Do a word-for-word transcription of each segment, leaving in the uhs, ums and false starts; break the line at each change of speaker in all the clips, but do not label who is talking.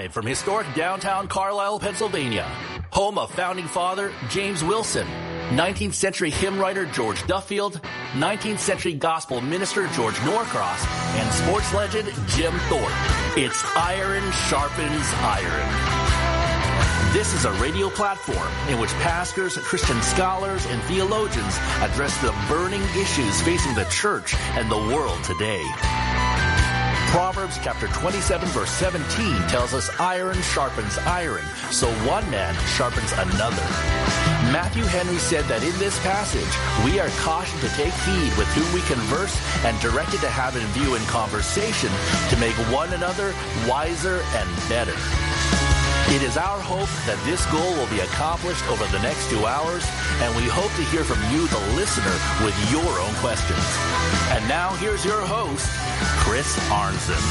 Live from historic downtown Carlisle, Pennsylvania, home of founding father James Wilson, nineteenth century hymn writer George Duffield, nineteenth century gospel minister George Norcross, and sports legend Jim Thorpe. It's Iron Sharpens Iron. This is a radio platform in which pastors, Christian scholars, and theologians address the burning issues facing the church and the world today. Proverbs chapter twenty-seven verse seventeen tells us iron sharpens iron, so one man sharpens another. Matthew Henry said that in this passage, we are cautioned to take heed with whom we converse and directed to have in view in conversation to make one another wiser and better. It is our hope that this goal will be accomplished over the next two hours, and we hope to hear from you, the listener, with your own questions. And now here's your host, Chris Arnson.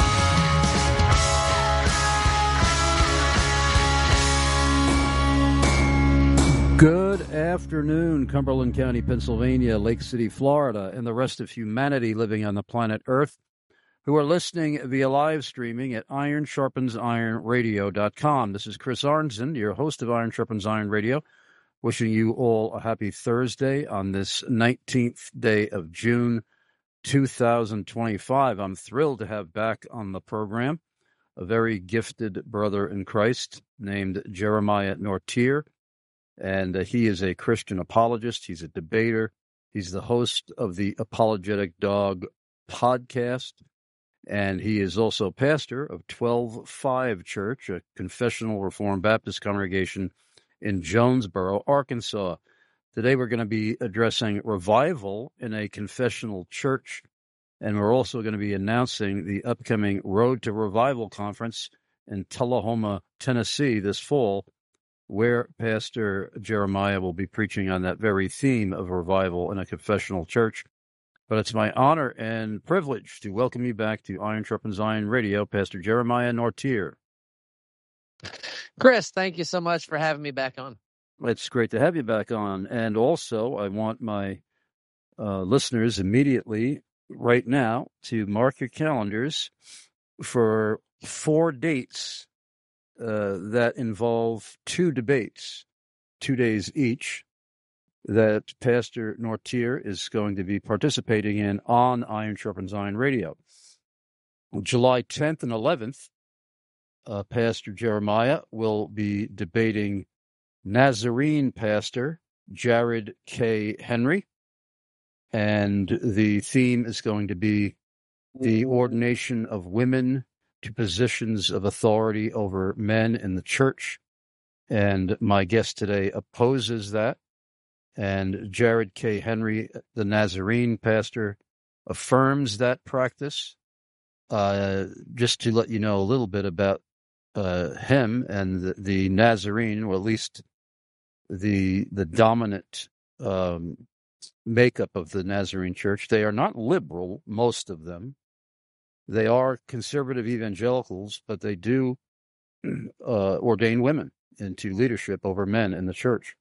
Good afternoon, Cumberland County, Pennsylvania, Lake City, Florida, and the rest of humanity living on the planet Earth who are listening via live streaming at iron sharpens iron radio dot com. This is Chris Arnson, your host of Iron Sharpens Iron Radio, wishing you all a happy Thursday on this nineteenth day of June, two thousand twenty-five. I'm thrilled to have back on the program a very gifted brother in Christ named Jeremiah Nortier, and uh, he is a Christian apologist. He's a debater. He's the host of the Apologetic Dog podcast, and he is also pastor of twelve five Church, a confessional Reformed Baptist congregation in Jonesboro, Arkansas. Today we're going to be addressing revival in a confessional church, and we're also going to be announcing the upcoming Road to Revival conference in Tullahoma, Tennessee this fall, where Pastor Jeremiah will be preaching on that very theme of revival in a confessional church. But it's my honor and privilege to welcome you back to Iron Sharpens Iron Radio, Pastor Jeremiah Nortier.
Chris, thank you so much for having me back on.
It's great to have you back on. And also, I want my uh, listeners immediately, right now, to mark your calendars for four dates uh, that involve two debates, two days each, that Pastor Nortier is going to be participating in on Iron Sharpens Iron Radio. July tenth and eleventh, uh, Pastor Jeremiah will be debating Nazarene pastor Jared K. Henry, and the theme is going to be the ordination of women to positions of authority over men in the church. And my guest today opposes that. And Jared K. Henry, the Nazarene pastor, affirms that practice. Uh, just to let you know a little bit about uh, him and the, the Nazarene, or at least the the dominant um, makeup of the Nazarene Church. They are not liberal, most of them. They are conservative evangelicals, but they do uh, ordain women into leadership over men in the church.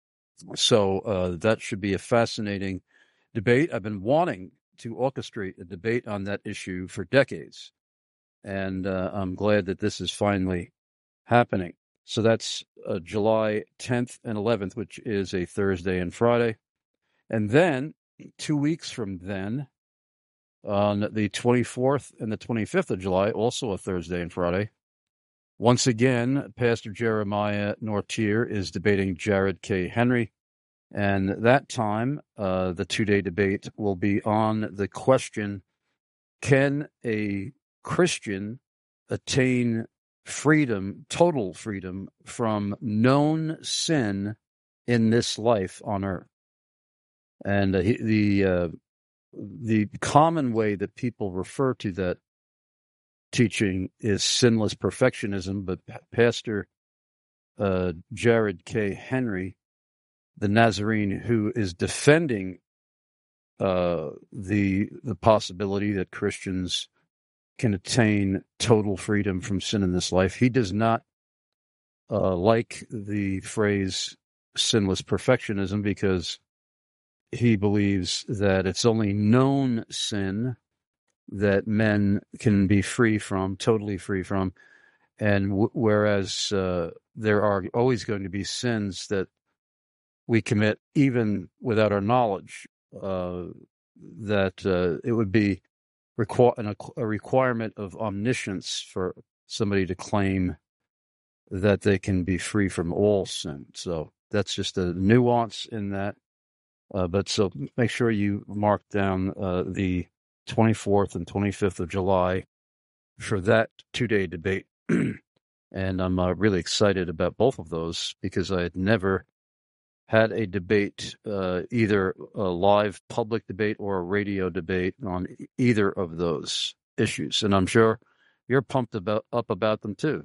So uh, that should be a fascinating debate. I've been wanting to orchestrate a debate on that issue for decades, and uh, I'm glad that this is finally happening. So that's uh, July tenth and eleventh, which is a Thursday and Friday. And then, two weeks from then, on the twenty-fourth and the twenty-fifth of July, also a Thursday and Friday, once again, Pastor Jeremiah Nortier is debating Jared K. Henry, and that time, uh, the two-day debate will be on the question, can a Christian attain freedom, total freedom, from known sin in this life on earth? And uh, the uh, the common way that people refer to that teaching is sinless perfectionism, but Pastor uh, Jared K. Henry, the Nazarene, who is defending uh, the the possibility that Christians can attain total freedom from sin in this life, he does not uh, like the phrase sinless perfectionism, because he believes that it's only known sin that men can be free from, totally free from. And w- whereas uh, there are always going to be sins that we commit, even without our knowledge, uh, that uh, it would be requ- an, a requirement of omniscience for somebody to claim that they can be free from all sin. So that's just a nuance in that. Uh, but so make sure you mark down uh, the twenty-fourth and twenty-fifth of July for that two-day debate. And I'm uh, really excited about both of those because I had never had a debate, uh, either a live public debate or a radio debate on e- either of those issues. And I'm sure you're pumped about up about them too.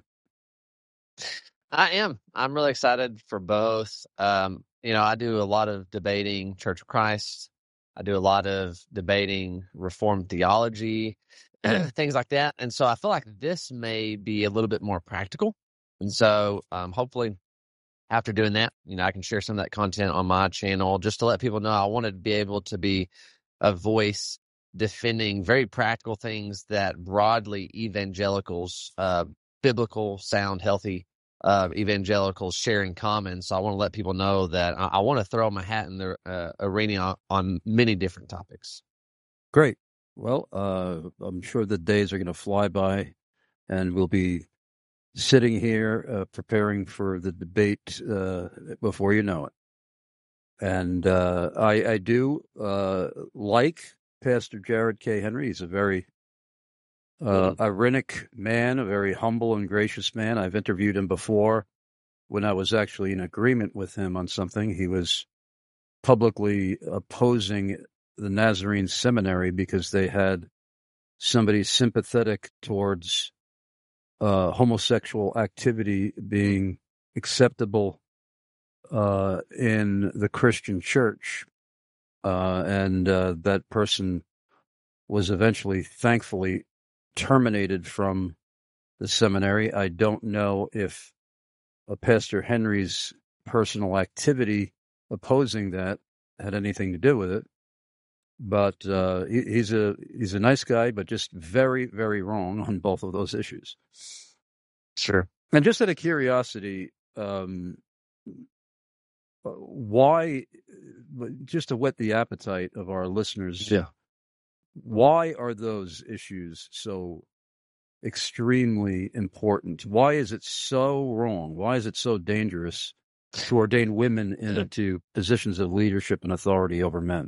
I am. I'm really excited for both. Um, you know, I do a lot of debating Church of Christ. I do a lot of debating Reformed theology, things like that. And so I feel like this may be a little bit more practical. And so um, hopefully after doing that, you know, I can share some of that content on my channel just to let people know I wanted to be able to be a voice defending very practical things that broadly evangelicals, uh, biblical, sound, healthy uh, evangelicals share in common. So I want to let people know that I, I want to throw my hat in the uh, arena on, on many different topics.
Great. Well, uh, I'm sure the days are going to fly by, and we'll be sitting here uh, preparing for the debate uh, before you know it. And uh, I, I do uh, like Pastor Jared K. Henry. He's a very uh,
Mhm.
ironic man, a very humble and gracious man. I've interviewed him before when I was actually in agreement with him on something. He was publicly opposing the Nazarene Seminary because they had somebody sympathetic towards uh, homosexual activity being acceptable uh, in the Christian church. Uh, and uh, that person was eventually, thankfully, terminated from the seminary. I don't know if uh, Pastor Henry's personal activity opposing that had anything to do with it. But uh, he, he's a he's a nice guy, but just very, very wrong on both of those issues.
Sure.
And just out of curiosity, um, why, just to whet the appetite of our listeners,
Yeah.
why are those issues so extremely important? Why is it so wrong? Why is it so dangerous to ordain women into positions of leadership and authority over men?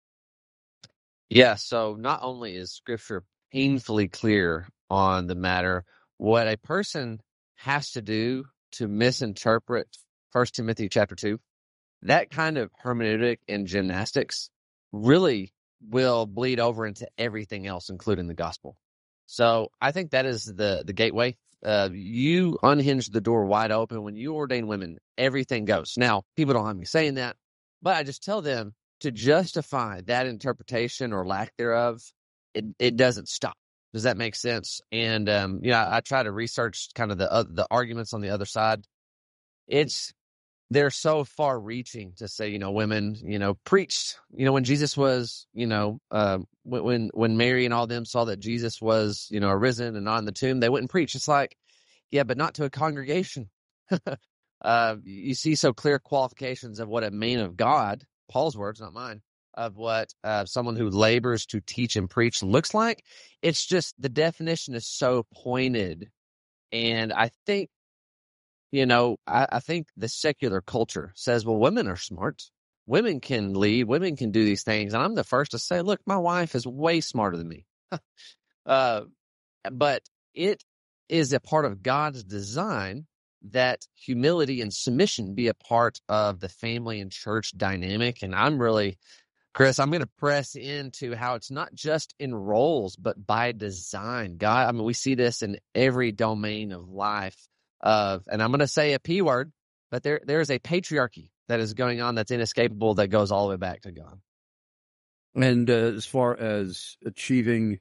Yeah, so not only is scripture painfully clear on the matter, what a person has to do to misinterpret First Timothy chapter two, that kind of hermeneutic and gymnastics really will bleed over into everything else, including the gospel. So I think that is the, the gateway. Uh, you unhinge the door wide open. When you ordain women, everything goes. Now, people don't have me saying that, but I just tell them to justify that interpretation or lack thereof, it, it doesn't stop. Does that make sense? And, um, you know, I, I try to research kind of the, uh, the arguments on the other side. It's, they're so far reaching to say, you know, women, you know, preached, you know, when Jesus was, you know, uh, when, when Mary and all them saw that Jesus was, you know, arisen and not in the tomb, they wouldn't preach. It's like, yeah, but not to a congregation. uh, you see so clear qualifications of what a man of God, Paul's words, not mine, of what uh, someone who labors to teach and preach looks like. It's just the definition is so pointed. And I think, you know, I, I think the secular culture says, well, women are smart. Women can lead. Women can do these things. And I'm the first to say, look, my wife is way smarter than me. uh, but it is a part of God's design that humility and submission be a part of the family and church dynamic. And I'm really, Chris, I'm going to press into how it's not just in roles, but by design. God, I mean, we see this in every domain of life. Of, and I'm going to say a P word, but there there is a patriarchy that is going on that's inescapable that goes all the way back to God.
And uh, as far as achieving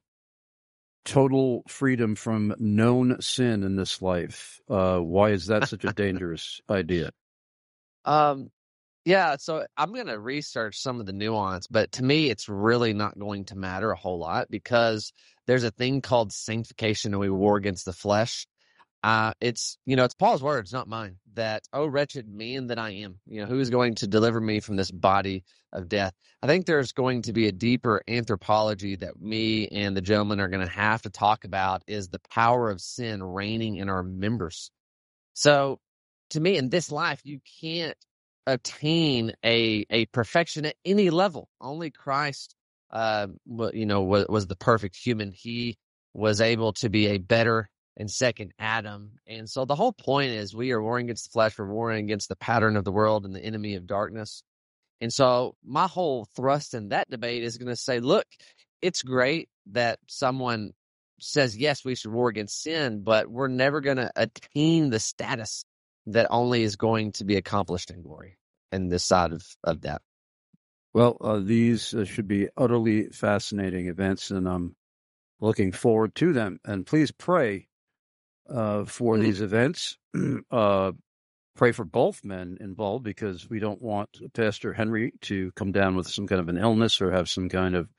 total freedom from known sin in this life, uh, why is that such a dangerous idea?
Um, yeah, so I'm going to research some of the nuance, but to me, it's really not going to matter a whole lot because there's a thing called sanctification and we war against the flesh. uh, it's, you know, it's Paul's words, not mine, that, oh, wretched man that I am, you know, who is going to deliver me from this body of death? I think there's going to be a deeper anthropology that me and the gentleman are going to have to talk about, is the power of sin reigning in our members. So to me, in this life, you can't obtain a, a perfection at any level. Only Christ, uh, you know, was, was the perfect human. He was able to be a better and second Adam. And so the whole point is, we are warring against the flesh, we're warring against the pattern of the world and the enemy of darkness. And so my whole thrust in that debate is going to say, look, it's great that someone says, yes, we should war against sin, but we're never going to attain the status that only is going to be accomplished in glory in this side of, of that.
Well, uh, these uh, should be utterly fascinating events, and I'm looking forward to them. And please pray uh, for
Mhm.
these events. uh, pray for both men involved, because we don't want Pastor Henry to come down with some kind of an illness or have some kind of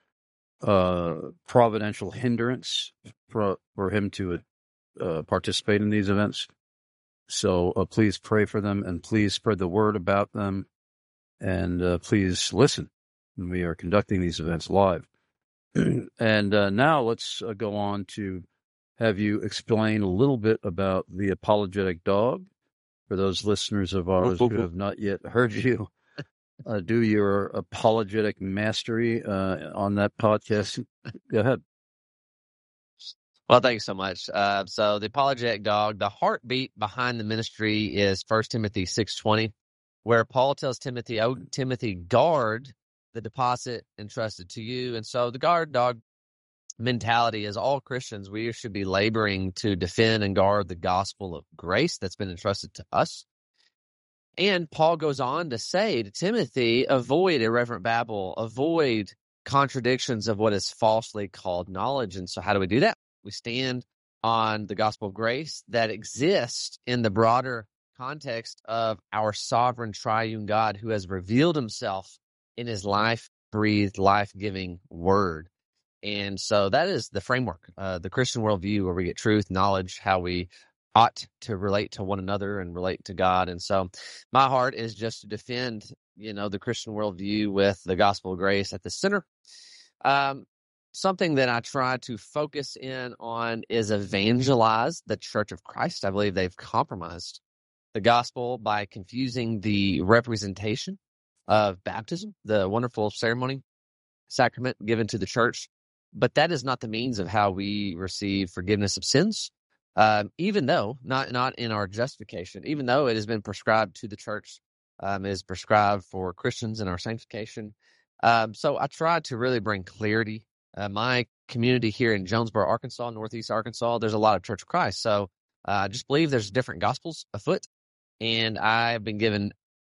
uh, providential hindrance for, for him to uh, participate in these events. So uh, please pray for them, and please spread the word about them, and uh, please listen. We are conducting these events live. And uh, now let's uh, go on to have you explain a little bit about the apologetic dog for those listeners of ours who have not yet heard you uh, do your apologetic mastery uh, on that podcast. Go ahead.
Well, thank you so much. Uh, so the apologetic dog, the heartbeat behind the ministry is First Timothy six twenty, where Paul tells Timothy, oh, Timothy, guard the deposit entrusted to you. And so the guard dog mentality, as all Christians, we should be laboring to defend and guard the gospel of grace that's been entrusted to us. And Paul goes on to say to Timothy, avoid irreverent babble, avoid contradictions of what is falsely called knowledge. And so how do we do that? We stand on the gospel of grace that exists in the broader context of our sovereign triune God, who has revealed himself in his life-breathed, life-giving word. And so that is the framework, uh, the Christian worldview, where we get truth, knowledge, how we ought to relate to one another and relate to God. And so my heart is just to defend, you know, the Christian worldview with the gospel of grace at the center. Um, something that I try to focus in on is evangelize the Church of Christ. I believe they've compromised the gospel by confusing the representation of baptism, the wonderful ceremony, sacrament given to the church. But that is not the means of how we receive forgiveness of sins, um, even though, not not in our justification, even though it has been prescribed to the church, um, it is prescribed for Christians in our sanctification. Um, so I try to really bring clarity. Uh, my community here in Jonesboro, Arkansas, Northeast Arkansas, there's a lot of Church of Christ. So uh, I just believe there's different gospels afoot, and I've been given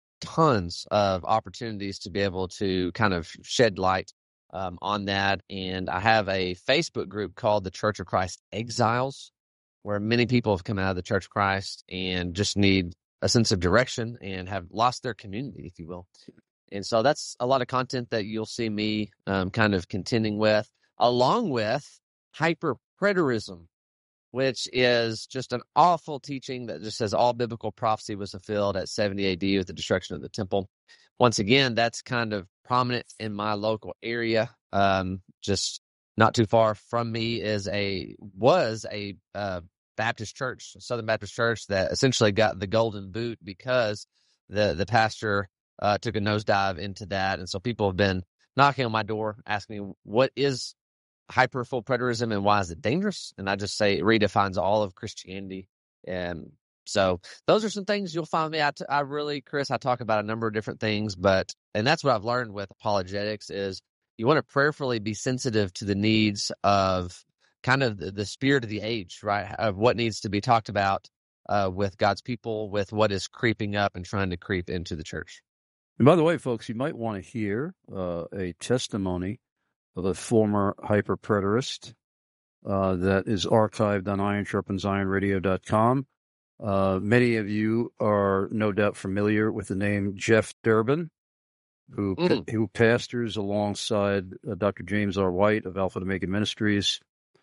tons of opportunities to be able to kind of shed light um, on that. And I have a Facebook group called the Church of Christ Exiles, where many people have come out of the Church of Christ and just need a sense of direction and have lost their community, if you will. And so that's a lot of content that you'll see me um, kind of contending with, along with hyper-preterism, which is just an awful teaching that just says all biblical prophecy was fulfilled at seventy A D with the destruction of the temple. Once again, that's kind of prominent in my local area. Um, just not too far from me is a was a uh, Baptist church, Southern Baptist church, that essentially got the golden boot because the the pastor uh, took a nosedive into that. And so people have been knocking on my door asking me, what is hyper full preterism and why is it dangerous? And I just say it redefines all of Christianity. And so those are some things you'll find me. I, t- I really, Chris, I talk about a number of different things, but, and that's what I've learned with apologetics is you want to prayerfully be sensitive to the needs of kind of the, the spirit of the age, right? Of what needs to be talked about uh, with God's people, with what is creeping up and trying to creep into the church.
And by the way, folks, you might want to hear uh, a testimony of a former hyper-preterist uh, that is archived on iron sharpens iron radio dot com. Uh, many of you are no doubt familiar with the name Jeff Durbin, who mm. who pastors alongside uh, Doctor James R. White of Alpha and Omega Ministries.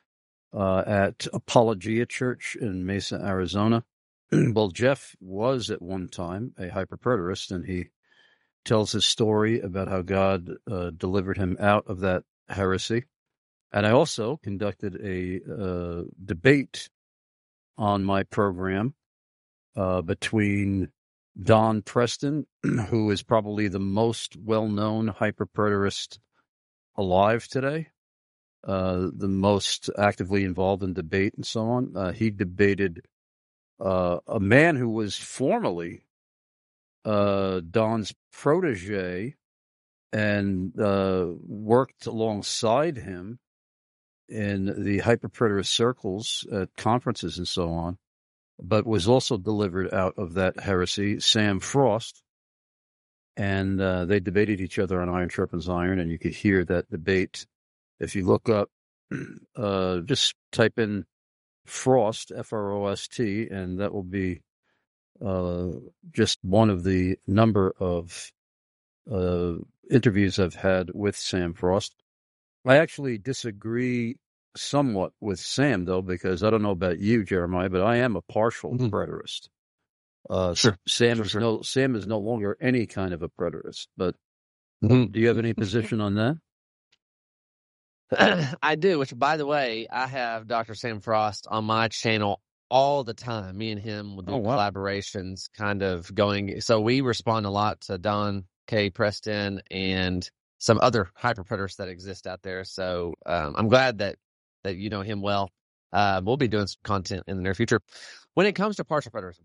uh, at Apologia Church in Mesa, Arizona. Well, Jeff was at one time a hyperpreterist, and he tells his story about how God uh, delivered him out of that heresy. And I also conducted a uh, debate on my program uh, between Don Preston, who is probably the most well-known hyperpreterist alive today, uh, the most actively involved in debate and so on. Uh, he debated uh, a man who was formerly uh, Don's protege and uh, worked alongside him in the hyperpreterist circles at conferences and so on, but was also delivered out of that heresy, Sam Frost. And uh, they debated each other on Iron Sharpens Iron, and you could hear that debate. If you look up, uh, just type in Frost, F R O S T, and that will be uh, just one of the number of uh, interviews I've had with Sam Frost. I actually disagree somewhat with Sam, though, because I don't know about you, Jeremiah, but I am a partial mm-hmm. preterist. Uh,
sure.
Sam
sure,
is
sure.
no Sam is no longer any kind of a preterist. But
mm-hmm.
do you have any position on that?
I do, which, by the way, I have Doctor Sam Frost on my channel all the time. Me and him will do oh, wow. collaborations kind of going. So we respond a lot to Don K. Preston and some other hyperpreterists that exist out there. So um, I'm glad that, that you know him well. Uh, we'll be doing some content in the near future. When it comes to partial preterism,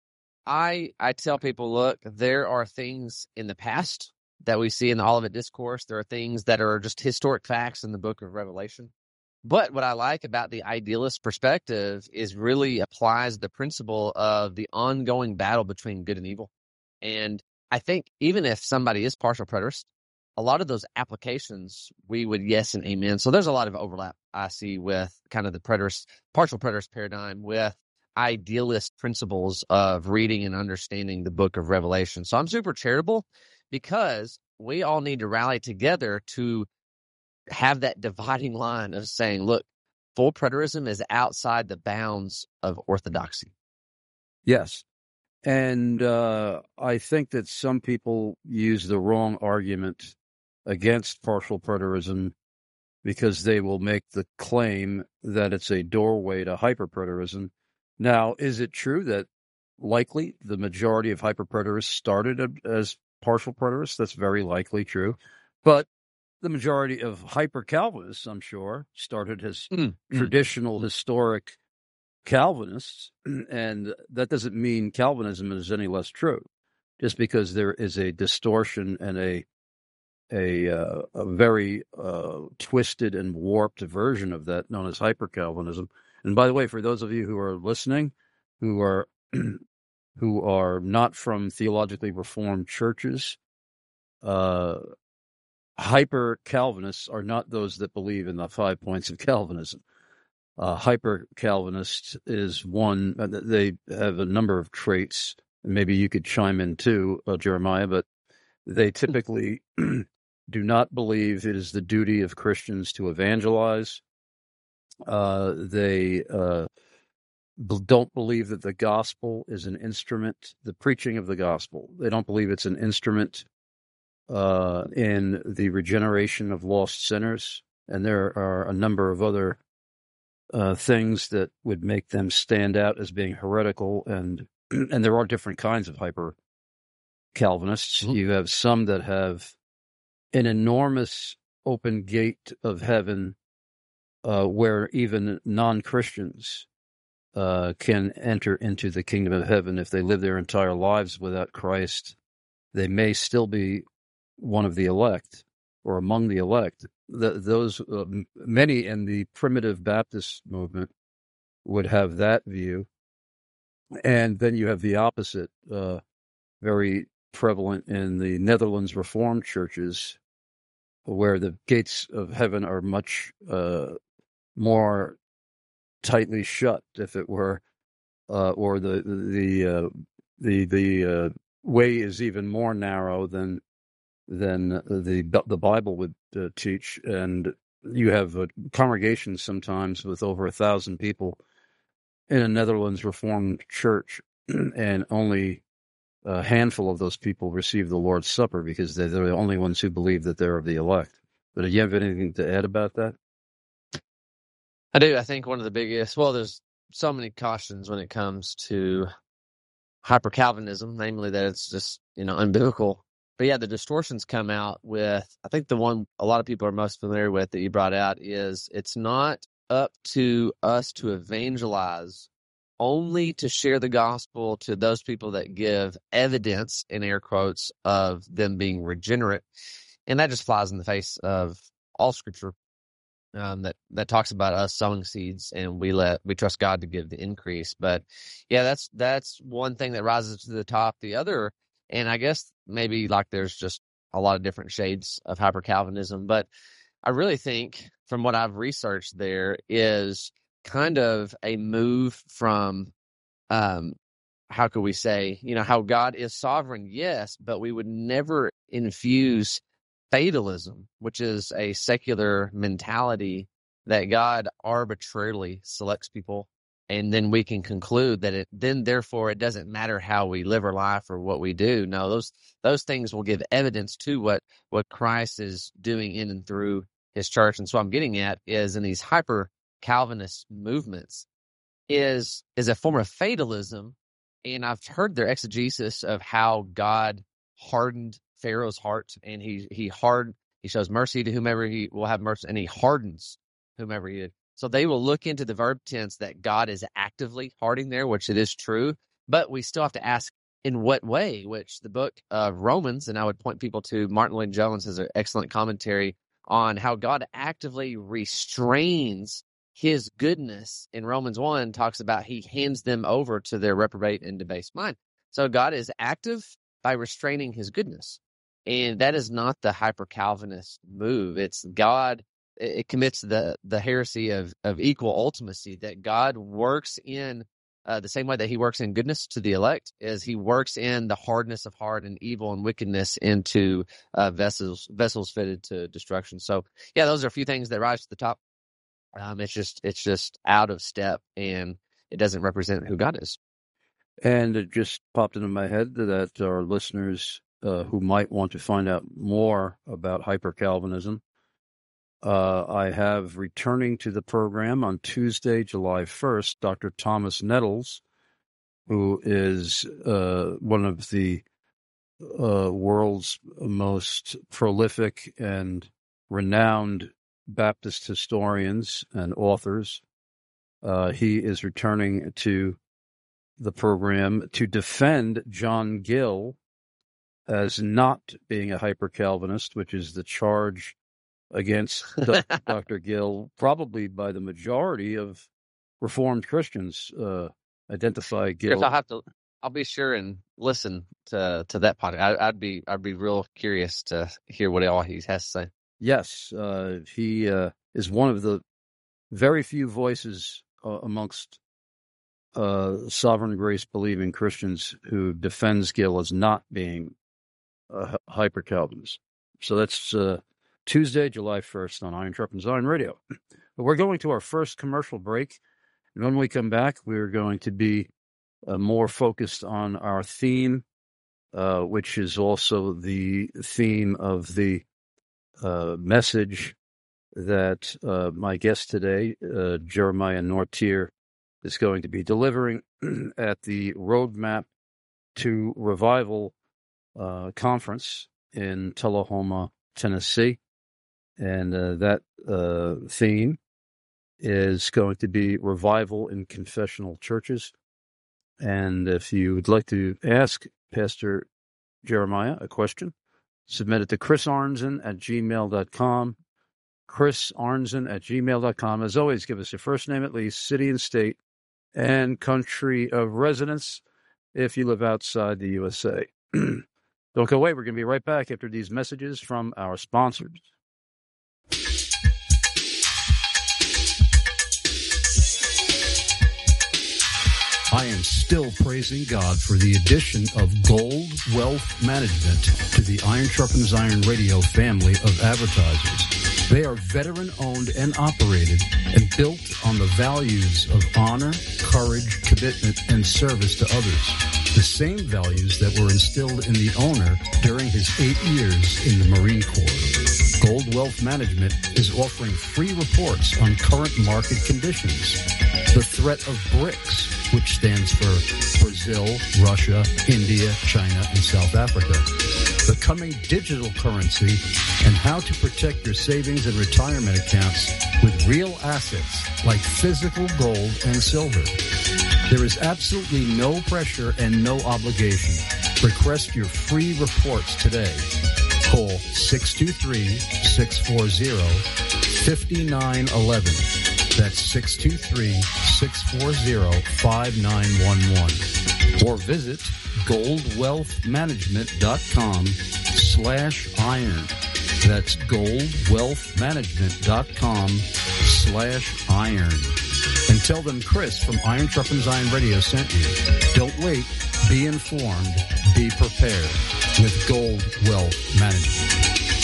I, I tell people, look, there are things in the past that we see in the Olivet Discourse. There are things that are just historic facts in the book of Revelation. But what I like about the idealist perspective is really applies the principle of the ongoing battle between good and evil. And I think even if somebody is partial preterist, a lot of those applications we would yes and amen. So there's a lot of overlap I see with kind of the preterist, partial preterist paradigm with idealist principles of reading and understanding the book of Revelation. So I'm super charitable because we all need to rally together to have that dividing line of saying, look, full preterism is outside the bounds of orthodoxy.
Yes. And uh, I think that some people use the wrong argument against partial preterism because they will make the claim that it's a doorway to hyperpreterism. Now, is it true that likely the majority of hyperpreterists started as partial preterists? That's very likely true. But the majority of hyper-Calvinists, I'm sure, started as mm, traditional mm. historic Calvinists, and that doesn't mean Calvinism is any less true, just because there is a distortion and a a, uh, a very uh, twisted and warped version of that known as hyper-Calvinism. And by the way, for those of you who are listening, who are who are not from theologically reformed churches, uh, hyper-Calvinists are not those that believe in the five points of Calvinism. Uh, hyper-Calvinist is one, uh, they have a number of traits, and maybe you could chime in too, uh, Jeremiah, but they typically do not believe it is the duty of Christians to evangelize. Uh, they uh, b- don't believe that the gospel is an instrument, the preaching of the gospel. They don't believe it's an instrument uh, in the regeneration of lost sinners. And there are a number of other uh, things that would make them stand out as being heretical. And and there are different kinds of hyper Calvinists. Mm-hmm. You have some that have an enormous open gate of heaven uh, where even non-Christians uh, can enter into the kingdom of heaven if they live their entire lives without Christ. They may still be one of the elect or among the elect. The, those uh, many in the primitive Baptist movement would have that view. And then you have the opposite, uh, very prevalent in the Netherlands Reformed churches, where the gates of heaven are much uh, more tightly shut, if it were, uh, or the the uh, the the uh, way is even more narrow than than the the Bible would uh, teach, and you have a congregation sometimes with over a thousand people in a Netherlands Reformed church, and only a handful of those people receive the Lord's Supper because they're the only ones who believe that they're of the elect. But do you have anything to add about that?
I do. I think one of the biggest, well, there's so many cautions when it comes to hyper-Calvinism, namely that it's just, you know, unbiblical. But yeah, the distortions come out with, I think the one a lot of people are most familiar with that you brought out is it's not up to us to evangelize, only to share the gospel to those people that give evidence, in air quotes, of them being regenerate. And that just flies in the face of all scripture um, that, that talks about us sowing seeds, and we let we trust God to give the increase. But yeah, that's that's one thing that rises to the top. The other, and I guess maybe like there's just a lot of different shades of hyper Calvinism, but I really think from what I've researched there is kind of a move from, um, how could we say, you know, how God is sovereign, yes, but we would never infuse fatalism, which is a secular mentality that God arbitrarily selects people, and then we can conclude that it then therefore it doesn't matter how we live our life or what we do. No, those those things will give evidence to what what Christ is doing in and through his church. And so what I'm getting at is in these hyper Calvinist movements is is a form of fatalism, and I've heard their exegesis of how God hardened Pharaoh's heart, and he he hard he shows mercy to whomever he will have mercy, and he hardens whomever he is. So they will look into the verb tense that God is actively hardening there, which it is true, but we still have to ask in what way, which the book of Romans, and I would point people to Martin Lloyd-Jones has an excellent commentary on how God actively restrains his goodness in Romans one, talks about he hands them over to their reprobate and debased mind. So God is active by restraining his goodness. And that is not the hyper-Calvinist move. It's God, it commits the, the heresy of, of equal ultimacy, that God works in uh, the same way that he works in goodness to the elect, as he works in the hardness of heart and evil and wickedness into uh, vessels vessels fitted to destruction. So, yeah, those are a few things that rise to the top. Um, it's just it's just out of step, and it doesn't represent who God is.
And it just popped into my head that our listeners uh, who might want to find out more about hyper-Calvinism, uh, I have returning to the program on Tuesday, July first, Doctor Thomas Nettles, who is uh, one of the uh, world's most prolific and renowned Baptist historians and authors. Uh, he is returning to the program to defend John Gill as not being a hyper-Calvinist, which is the charge against Doctor Gill, probably by the majority of Reformed Christians uh, identify Gill.
I'll have to. I'll be sure and listen to to that podcast. I, I'd be I'd be real curious to hear what all he has to say.
Yes, uh, he uh, is one of the very few voices uh, amongst uh, sovereign grace believing Christians who defends Gill as not being a hyper Calvinist. So that's uh, Tuesday, July first on Iron Sharpens Iron Radio. But we're going to our first commercial break. And when we come back, we're going to be uh, more focused on our theme, uh, which is also the theme of the uh, message that uh, my guest today, uh, Jeremiah Nortier, is going to be delivering at the Roadmap to Revival uh, conference in Tullahoma, Tennessee. And uh, that uh, theme is going to be revival in confessional churches. And if you would like to ask Pastor Jeremiah a question, submit it to Chris Arnzen at gmail dot com. Chris Arnzen at gmail dot com. As always, give us your first name at least, city and state, and country of residence if you live outside the U S A. Don't go away. We're going to be right back after these messages from our sponsors. I am still praising God for the addition of Gold Wealth Management to the Iron Sharpens Iron Radio family of advertisers. They are veteran-owned and operated and built on the values of honor, courage, commitment, and service to others. The same values that were instilled in the owner during his eight years in the Marine Corps. Gold Wealth Management is offering free reports on current market conditions. The threat of BRICS, which stands for Brazil, Russia, India, China, and South Africa. The coming digital currency and how to protect your savings and retirement accounts with real assets like physical gold and silver. There is absolutely no pressure and no obligation. Request your free reports today. Call six two three, six four zero, five nine one one. That's six two three, six four zero, five nine one one. Or visit goldwealthmanagement.com slash iron. That's goldwealthmanagement.com slash iron. And tell them Chris from Iron Sharpens Iron Radio sent you. Don't wait. Be informed. Be prepared with Gold Wealth Management.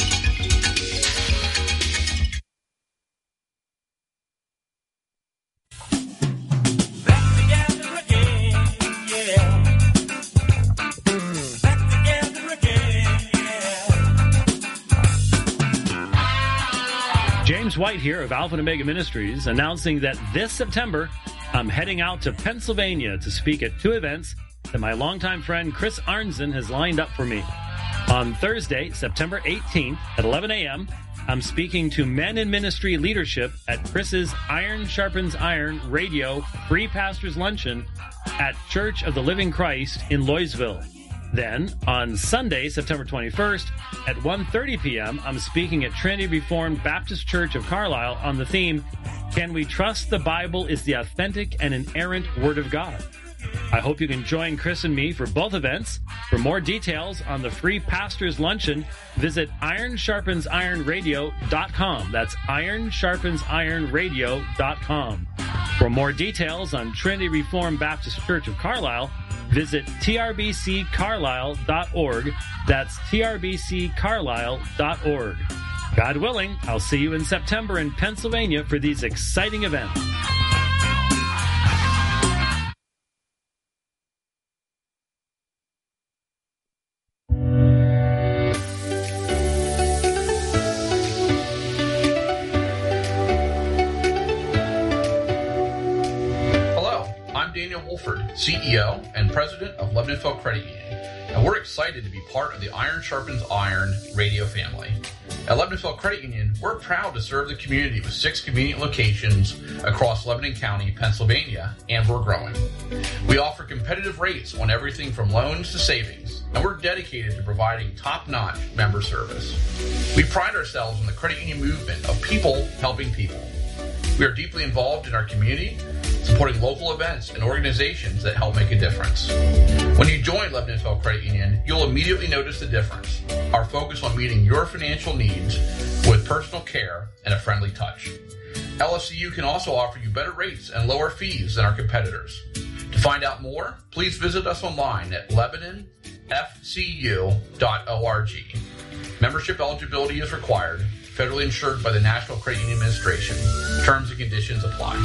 James White here of Alpha and Omega Ministries, announcing that this September, I'm heading out to Pennsylvania to speak at two events that my longtime friend Chris Arnzen has lined up for me. On Thursday, September eighteenth at eleven a.m., I'm speaking to men in ministry leadership at Chris's Iron Sharpens Iron Radio Free Pastors Luncheon at Church of the Living Christ in Louisville. Then, on Sunday, September twenty-first, at one thirty p.m., I'm speaking at Trinity Reformed Baptist Church of Carlisle on the theme, Can We Trust the Bible is the Authentic and Inerrant Word of God? I hope you can join Chris and me for both events. For more details on the free Pastors Luncheon, visit iron sharpens iron radio dot com. That's iron sharpens iron radio dot com. For more details on Trinity Reformed Baptist Church of Carlisle, visit t r b c carlisle dot org. That's t r b c carlisle dot org. God willing, I'll see you in September in Pennsylvania for these exciting events.
C E O and President of Lebanonville Credit Union, and we're excited to be part of the Iron Sharpens Iron radio family. At Lebanonville Credit Union, we're proud to serve the community with six convenient locations across Lebanon County, Pennsylvania, and we're growing. We offer competitive rates on everything from loans to savings, and we're dedicated to providing top-notch member service. We pride ourselves on the credit union movement of people helping people. We are deeply involved in our community, supporting local events and organizations that help make a difference. When you join Lebanonville Credit Union, you'll immediately notice the difference. Our focus on meeting your financial needs with personal care and a friendly touch. L F C U can also offer you better rates and lower fees than our competitors. To find out more, please visit us online at lebanon f c u dot org. Membership eligibility is required. Federally insured by the National Credit Union Administration. Terms and conditions apply.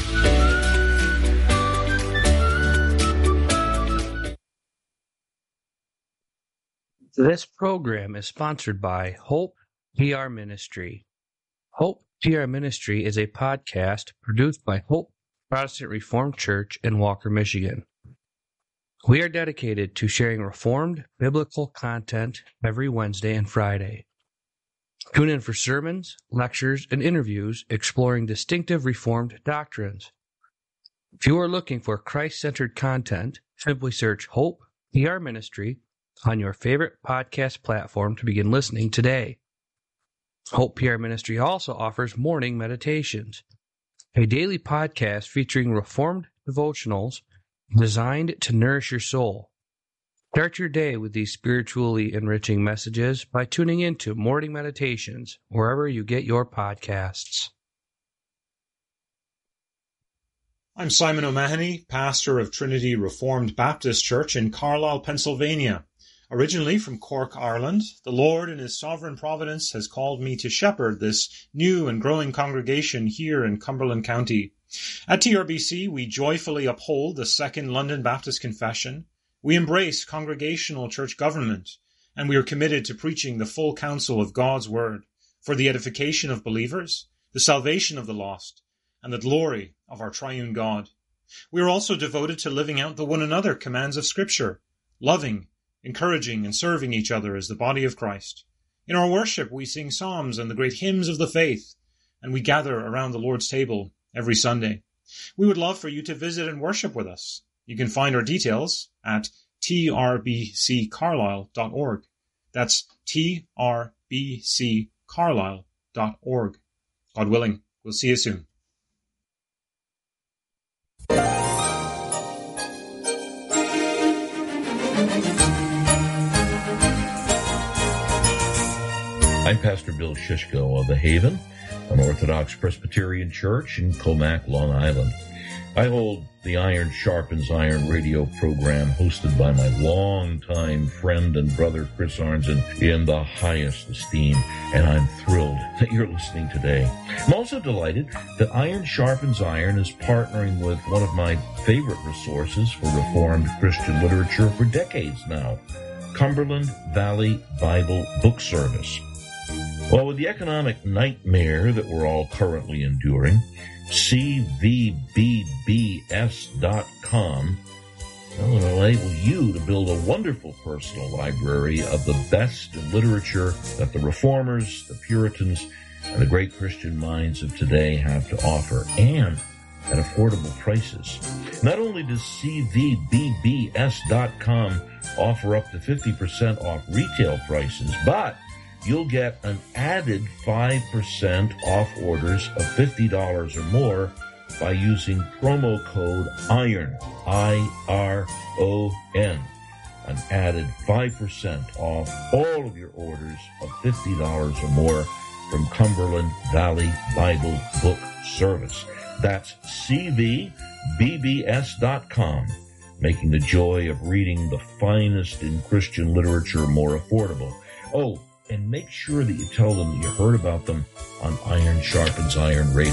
This program is sponsored by Hope P R Ministry. Hope P R Ministry is a podcast produced by Hope Protestant Reformed Church in Walker, Michigan. We are dedicated to sharing Reformed biblical content every Wednesday and Friday. Tune in for sermons, lectures, and interviews exploring distinctive Reformed doctrines. If you are looking for Christ-centered content, simply search Hope P R Ministry on your favorite podcast platform to begin listening today. Hope P R Ministry also offers morning meditations, a daily podcast featuring Reformed devotionals designed to nourish your soul. Start your day with these spiritually enriching messages by tuning into Morning Meditations wherever you get your podcasts.
I'm Simon O'Mahony, pastor of Trinity Reformed Baptist Church in Carlisle, Pennsylvania. Originally from Cork, Ireland, the Lord in His sovereign providence has called me to shepherd this new and growing congregation here in Cumberland County. At T R B C, we joyfully uphold the Second London Baptist Confession. We embrace congregational church government, and we are committed to preaching the full counsel of God's Word for the edification of believers, the salvation of the lost, and the glory of our triune God. We are also devoted to living out the one another commands of Scripture, loving, encouraging, and serving each other as the body of Christ. In our worship, we sing psalms and the great hymns of the faith, and we gather around the Lord's table every Sunday. We would love for you to visit and worship with us. You can find our details at t r b c carlisle dot org. That's t r b c carlisle dot org. God willing, we'll see you soon.
I'm Pastor Bill Shishko of The Haven, an Orthodox Presbyterian church in Comac, Long Island. I hold the Iron Sharpens Iron radio program hosted by my longtime friend and brother Chris Arnzen in the highest esteem, and I'm thrilled that you're listening today. I'm also delighted that Iron Sharpens Iron is partnering with one of my favorite resources for Reformed Christian literature for decades now, Cumberland Valley Bible Book Service. Well, with the economic nightmare that we're all currently enduring, C V B B S dot com will enable you to build a wonderful personal library of the best in literature that the Reformers, the Puritans, and the great Christian minds of today have to offer, and at affordable prices. Not only does C V B B S dot com offer up to fifty percent off retail prices, but you'll get an added five percent off orders of fifty dollars or more by using promo code IRON, I R O N. An added five percent off all of your orders of fifty dollars or more from Cumberland Valley Bible Book Service. That's C V B B S dot com, making the joy of reading the finest in Christian literature more affordable. Oh, and make sure that you tell them that you heard about them on Iron Sharpens Iron Radio.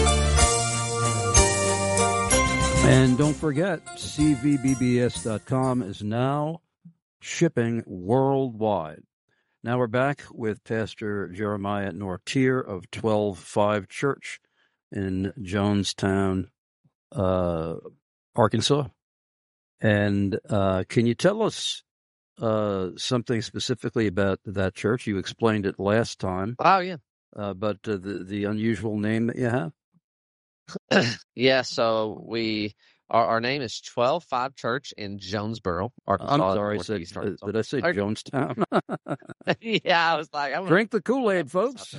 And don't forget, C V B B S dot com is now shipping worldwide. Now we're back with Pastor Jeremiah Nortier of twelve five Church in Jonestown, uh, Arkansas. And uh, can you tell us Uh, something specifically about that church? You explained it last time.
Oh, yeah.
Uh, but uh, the the unusual name that you have?
Yeah, so we our, our name is twelve five Church in Jonesboro, Arkansas.
I'm sorry, I said, uh, did I say
Ar-
Jonestown?
Yeah, I was like, I'm
Drink the Kool-Aid, folks.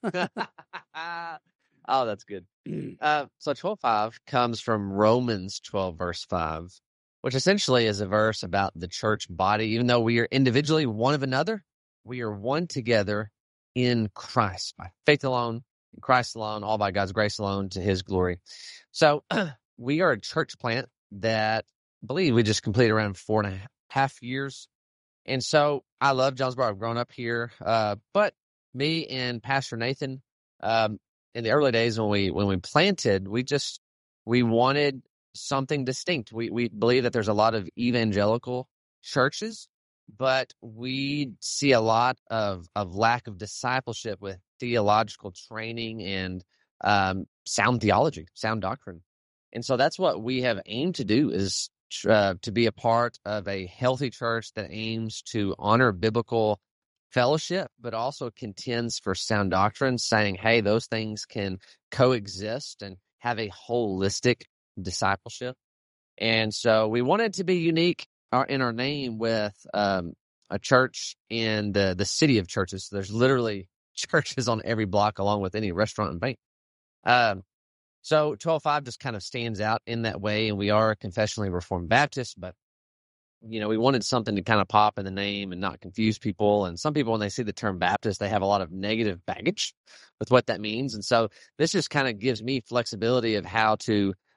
Oh, that's good. Uh, so twelve five comes from Romans twelve, verse five, which essentially is a verse about the church body. Even though we are individually one of another, we are one together in Christ, by faith alone, in Christ alone, all by God's grace alone, to His glory. So we are a church plant that I believe we just completed around four and a half years. And so I love Jonesboro. I've grown up here. Uh, but me and Pastor Nathan, um, in the early days when we when we planted, we just we wanted something distinct. We we believe that there's a lot of evangelical churches, but we see a lot of, of lack of discipleship with theological training and um, sound theology, sound doctrine. And so that's what we have aimed to do, is uh, to be a part of a healthy church that aims to honor biblical fellowship, but also contends for sound doctrine, saying, hey, those things can coexist and have a holistic discipleship. And so we wanted to be unique in our name with um, a church in the, the city of churches. So there's literally churches on every block, along with any restaurant and bank. Um, so twelve five just kind of stands out in that way, and we are a confessionally Reformed Baptist, but you know, we wanted something to kind of pop in the name and not confuse people. And some people, when they see the term Baptist, they have a lot of negative baggage with what that means. And so this just kind of gives me flexibility of how to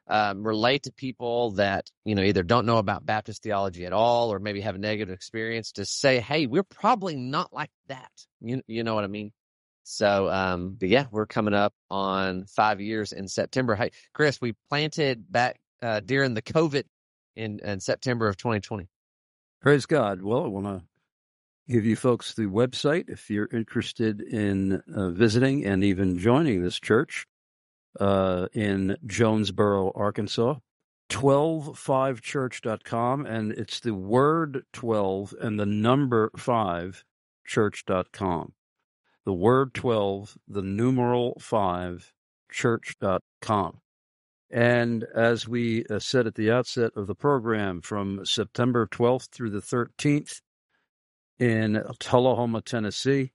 um, relate to people that, you know, either don't know about Baptist theology at all, or maybe have a negative experience, to say, hey, we're probably not like that. You, you know what I mean? So, um, but yeah, we're coming up on five years in September. Hey, Chris, we planted back uh, during the COVID in, in September of twenty twenty.
Praise God. Well, I want to give you folks the website if you're interested in uh, visiting and even joining this church uh, in Jonesboro, Arkansas. twelve five church dot com, and it's the word twelve and the number five church dot com. The word twelve, the numeral five, church dot com. And as we uh, said at the outset of the program, from September twelfth through the thirteenth in Tullahoma, Tennessee,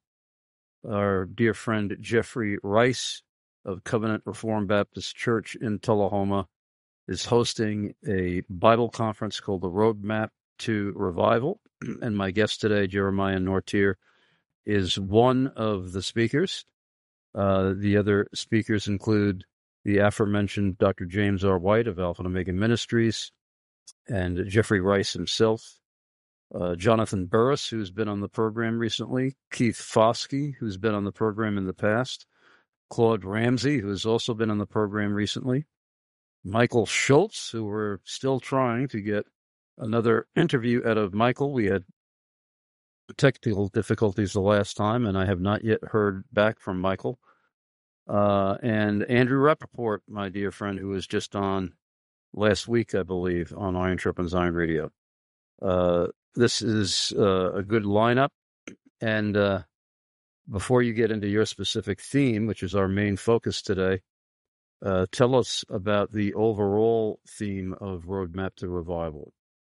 our dear friend Jeffrey Rice of Covenant Reformed Baptist Church in Tullahoma is hosting a Bible conference called the Roadmap to Revival. And my guest today, Jeremiah Nortier, is one of the speakers. Uh, the other speakers include the aforementioned Doctor James R. White of Alpha and Omega Ministries, and Jeffrey Rice himself, uh, Jonathan Burris, who's been on the program recently, Keith Foskey, who's been on the program in the past, Claude Ramsey, who has also been on the program recently, Michael Schultz, who we're still trying to get another interview out of Michael. We had technical difficulties the last time, and I have not yet heard back from Michael. Uh, and Andrew Rappaport, my dear friend, who was just on last week, I believe, on Iron Sharpens Iron Radio. Uh, this is uh, a good lineup. And uh, before you get into your specific theme, which is our main focus today, uh, tell us about the overall theme of Roadmap to Revival.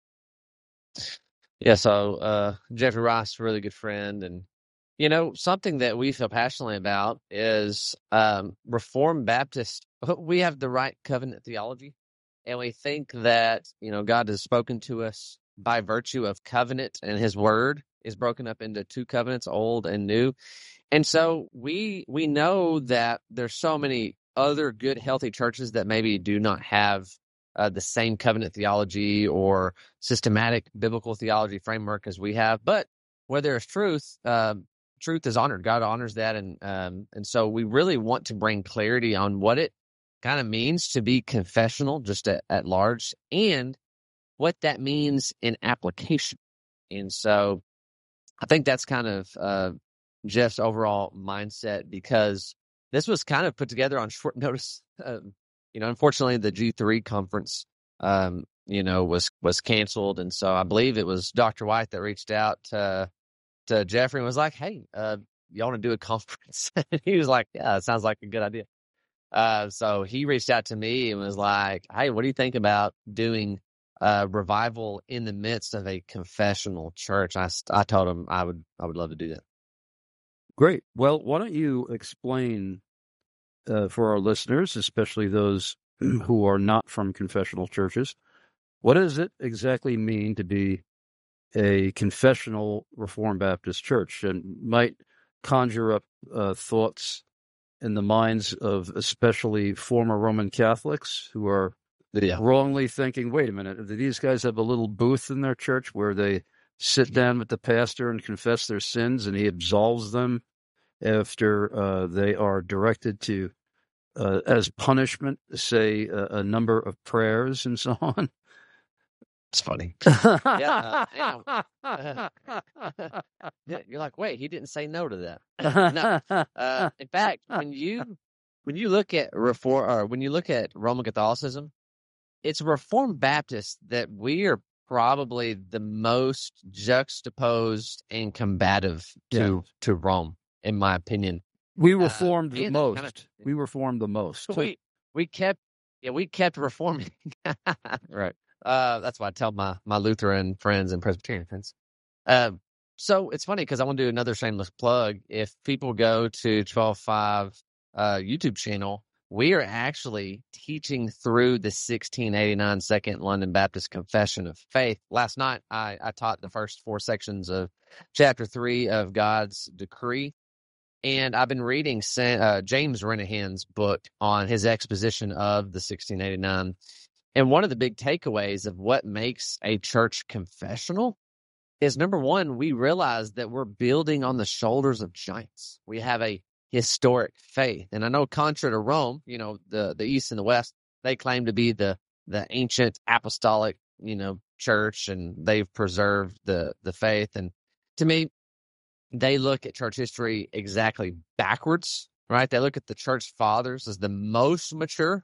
Yeah, so uh, Jeffrey Rice, a really good friend, and you know, something that we feel passionately about is um, Reformed Baptist. We have the right covenant theology, and we think that, you know, God has spoken to us by virtue of covenant, and his word is broken up into two covenants, old and new. And so we we know that there's so many other good, healthy churches that maybe do not have uh, the same covenant theology or systematic biblical theology framework as we have. But where there's truth, uh, truth is honored. God honors that. And um, and so we really want to bring clarity on what it kind of means to be confessional just at, at large, and what that means in application. And so I think that's kind of uh, Jeff's overall mindset, because this was kind of put together on short notice. Um, you know, unfortunately, the G three conference, um, you know, was was canceled. And so I believe it was Doctor White that reached out to, to Jeffrey and was like, hey, uh, you want to do a conference? And he was like, yeah, it sounds like a good idea. Uh, so he reached out to me and was like, hey, what do you think about doing uh, revival in the midst of a confessional church? I, I told him I would I would love to do that.
Great. Well, why don't you explain uh, for our listeners, especially those who are not from confessional churches, what does it exactly mean to be a confessional Reformed Baptist church? And might conjure up uh, thoughts in the minds of especially former Roman Catholics who are
yeah.
wrongly thinking, wait a minute, do these guys have a little booth in their church where they sit down with the pastor and confess their sins and he absolves them after uh, they are directed to, uh, as punishment, say a, a number of prayers and so on?
It's funny. yeah, uh, uh, yeah, you're like, wait, he didn't say no to that. no. Uh, in fact, when you when you look at reform, or when you look at Roman Catholicism, it's Reformed Baptist that we are probably the most juxtaposed and combative to
yeah.
to Rome, in my opinion.
We reformed
uh,
the most. Kind of, we reformed the most.
We we kept yeah we kept reforming. Right. Uh, that's why I tell my, my Lutheran friends and Presbyterian friends. Uh, so it's funny because I want to do another shameless plug. If people go to twelve five uh, YouTube channel, we are actually teaching through the sixteen eighty-nine Second London Baptist Confession of Faith. Last night, I, I taught the first four sections of chapter three of God's Decree. And I've been reading uh, James Renahan's book on his exposition of the sixteen eighty-nine. And one of the big takeaways of what makes a church confessional is, number one, we realize that we're building on the shoulders of giants. We have a historic faith. And I know, contrary to Rome, you know, the, the East and the West, they claim to be the, the ancient apostolic, you know, church, and they've preserved the, the faith. And to me, they look at church history exactly backwards, right? They look at the church fathers as the most mature.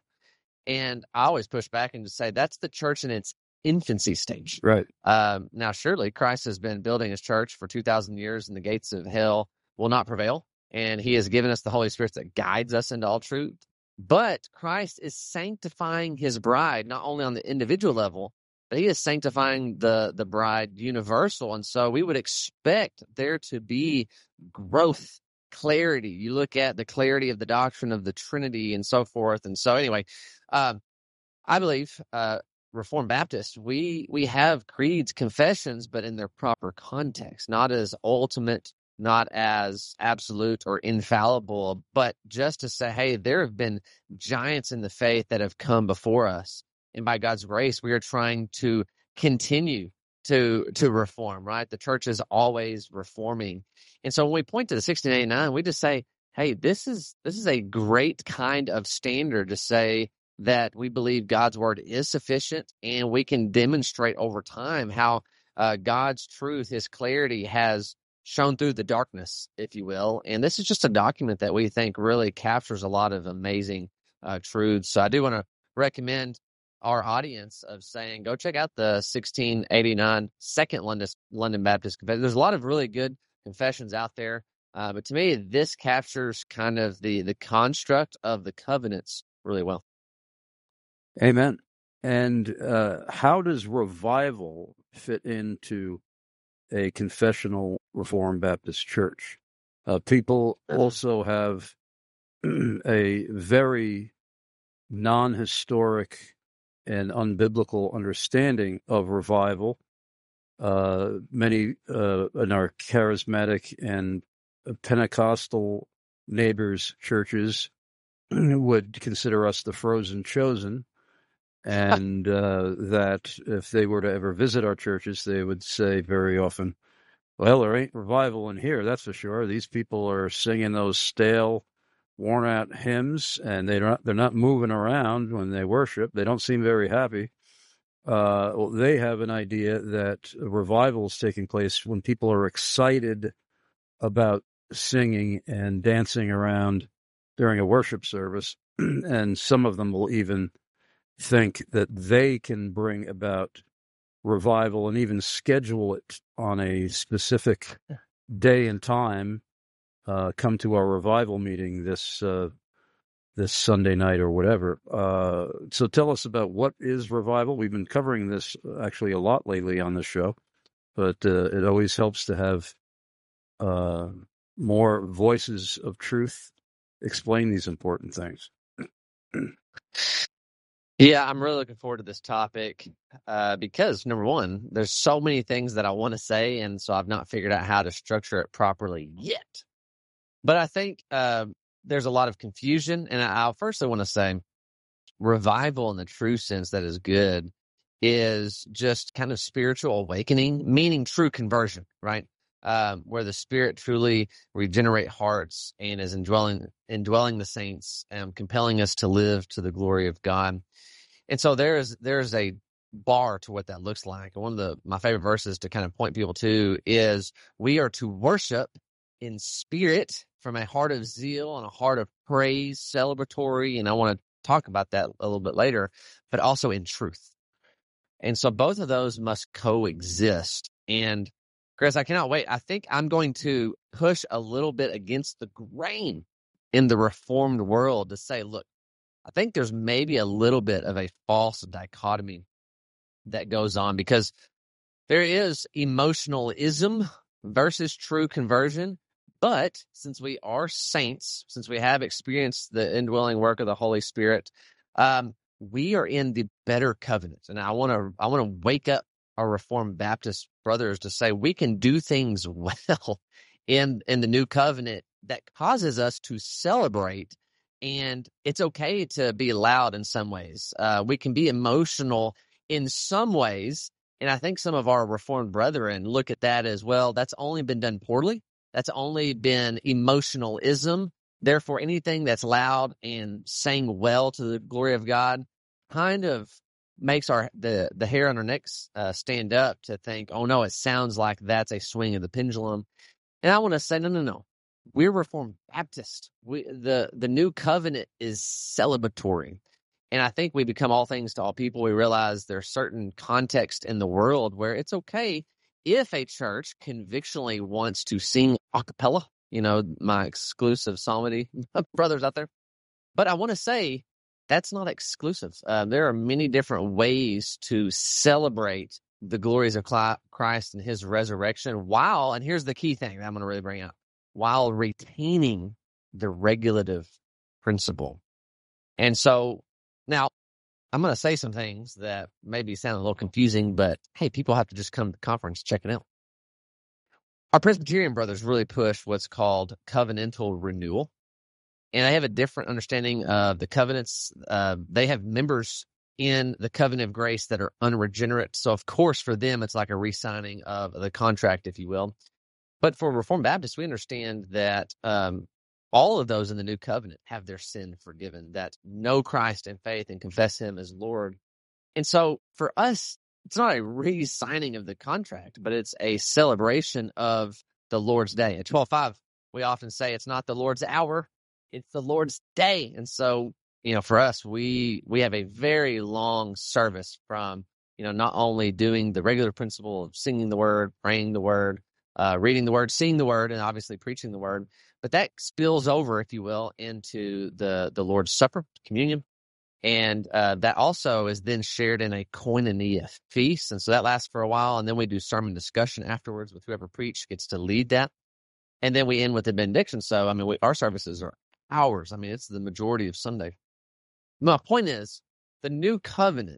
And I always push back and just say that's the church in its infancy stage.
Right.
Um, now, surely Christ has been building his church for two thousand years, and the gates of hell will not prevail. And he has given us the Holy Spirit that guides us into all truth. But Christ is sanctifying his bride, not only on the individual level, but he is sanctifying the, the bride universal. And so we would expect there to be growth, clarity. You look at the clarity of the doctrine of the Trinity and so forth. And so anyway, um, I believe uh, Reformed Baptists, we, we have creeds, confessions, but in their proper context, not as ultimate, not as absolute or infallible, but just to say, hey, there have been giants in the faith that have come before us. And by God's grace, we are trying to continue to to reform, right? The church is always reforming. And so when we point to the sixteen eighty-nine, we just say, hey, this is this is a great kind of standard to say that we believe God's word is sufficient, and we can demonstrate over time how uh, God's truth, his clarity has shown through the darkness, if you will. And this is just a document that we think really captures a lot of amazing uh, truths. So I do want to recommend our audience of saying, go check out the sixteen eighty-nine Second London, London Baptist Confession. There's a lot of really good confessions out there. Uh, but to me, this captures kind of the, the construct of the covenants really well.
Amen. And uh, how does revival fit into a confessional Reformed Baptist church? Uh, people also have a very non-historic and unbiblical understanding of revival. Uh, many uh, in our charismatic and Pentecostal neighbors' churches would consider us the frozen chosen, and uh, that if they were to ever visit our churches, they would say very often, well, there ain't revival in here, that's for sure. These people are singing those stale, worn-out hymns, and they're not, they're not moving around when they worship. They don't seem very happy. Uh, well, they have an idea that revival is taking place when people are excited about singing and dancing around during a worship service, and some of them will even think that they can bring about revival and even schedule it on a specific day and time. Uh, come to our revival meeting this uh, this Sunday night or whatever. Uh, so tell us about what is revival. We've been covering this actually a lot lately on the show, but uh, it always helps to have uh, more voices of truth explain these important things.
Yeah, I'm really looking forward to this topic uh, because, number one, there's so many things that I want to say, and so I've not figured out how to structure it properly yet. But I think uh, there's a lot of confusion, and I'll firstly want to say revival in the true sense that is good is just kind of spiritual awakening, meaning true conversion, right? Um, where the Spirit truly regenerate hearts and is indwelling, indwelling the saints, and compelling us to live to the glory of God. And so there's there's a bar to what that looks like. And one of the my favorite verses to kind of point people to is we are to worship in spirit from a heart of zeal and a heart of praise, celebratory, and I want to talk about that a little bit later, but also in truth. And so both of those must coexist. And Chris, I cannot wait. I think I'm going to push a little bit against the grain in the Reformed world to say, look, I think there's maybe a little bit of a false dichotomy that goes on, because there is emotionalism versus true conversion. But since we are saints, since we have experienced the indwelling work of the Holy Spirit, um, we are in the better covenant. And I want to I want to wake up our Reformed Baptist brothers to say we can do things well in in the new covenant that causes us to celebrate. And it's okay to be loud in some ways. Uh, we can be emotional in some ways. And I think some of our Reformed brethren look at that as, well, that's only been done poorly. That's only been emotionalism. Therefore, anything that's loud and sang well to the glory of God kind of makes our the, the hair on our necks uh, stand up to think, oh, no, it sounds like that's a swing of the pendulum. And I want to say, no, no, no. We're Reformed Baptist. We, the, the new covenant is celebratory. And I think we become all things to all people. We realize there's certain context in the world where it's okay if a church convictionally wants to sing a cappella, you know, my exclusive psalmody brothers out there. But I want to say that's not exclusive. Uh, there are many different ways to celebrate the glories of Christ and his resurrection while, and here's the key thing that I'm going to really bring up, while retaining the regulative principle. And so now I'm going to say some things that maybe sound a little confusing, but hey, people have to just come to the conference, check it out. Our Presbyterian brothers really push what's called covenantal renewal, and they have a different understanding of the covenants. Uh, they have members in the covenant of grace that are unregenerate. So, of course, for them, it's like a re-signing of the contract, if you will. But for Reformed Baptists, we understand that um, all of those in the new covenant have their sin forgiven, that know Christ in faith and confess him as Lord. And so for us, it's not a re-signing of the contract, but it's a celebration of the Lord's day. At twelve five, we often say it's not the Lord's hour, it's the Lord's day. And so, you know, for us, we we have a very long service from, you know, not only doing the regular principle of singing the word, praying the word, uh, reading the word, seeing the word, and obviously preaching the word, but that spills over, if you will, into the, the Lord's Supper, communion. And uh, that also is then shared in a koinonia feast. And so that lasts for a while. And then we do sermon discussion afterwards with whoever preached gets to lead that. And then we end with the benediction. So, I mean, we, our services are hours. I mean, it's the majority of Sunday. My point is, the new covenant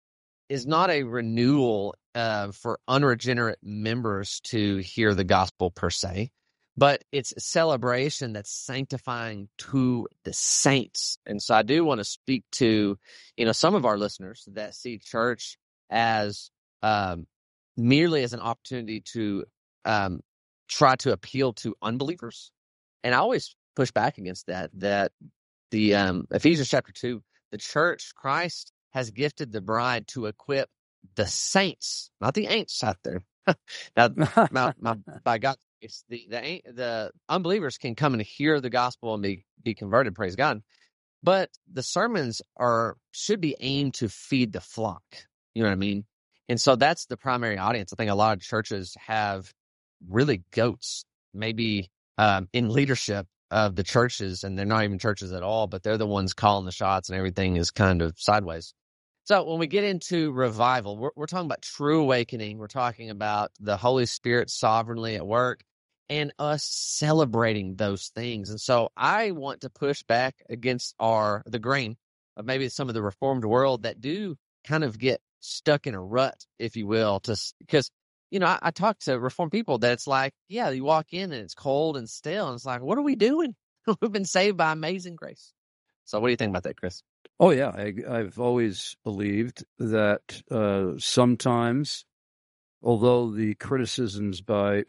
is not a renewal uh, for unregenerate members to hear the gospel per se, but it's a celebration that's sanctifying to the saints. And so I do want to speak to, you know, some of our listeners that see church as um, merely as an opportunity to um, try to appeal to unbelievers. And I always push back against that, that the um, Ephesians chapter two, the church, Christ has gifted the bride to equip the saints, not the ain'ts out there. now, my, my, by God, it's the, the the unbelievers can come and hear the gospel and be, be converted, praise God. But the sermons are should be aimed to feed the flock. You know what I mean? And so that's the primary audience. I think a lot of churches have really goats, maybe um, in leadership of the churches, and they're not even churches at all, but they're the ones calling the shots, and everything is kind of sideways. So when we get into revival, we're, we're talking about true awakening. We're talking about the Holy Spirit sovereignly at work and us celebrating those things. And so I want to push back against our the grain of maybe some of the Reformed world that do kind of get stuck in a rut, if you will, to because, you know, I, I talk to Reformed people that it's like, yeah, you walk in and it's cold and still, and it's like, what are we doing? We've been saved by amazing grace. So what do you think about that, Chris?
Oh, yeah. I, I've always believed that uh, sometimes, although the criticisms by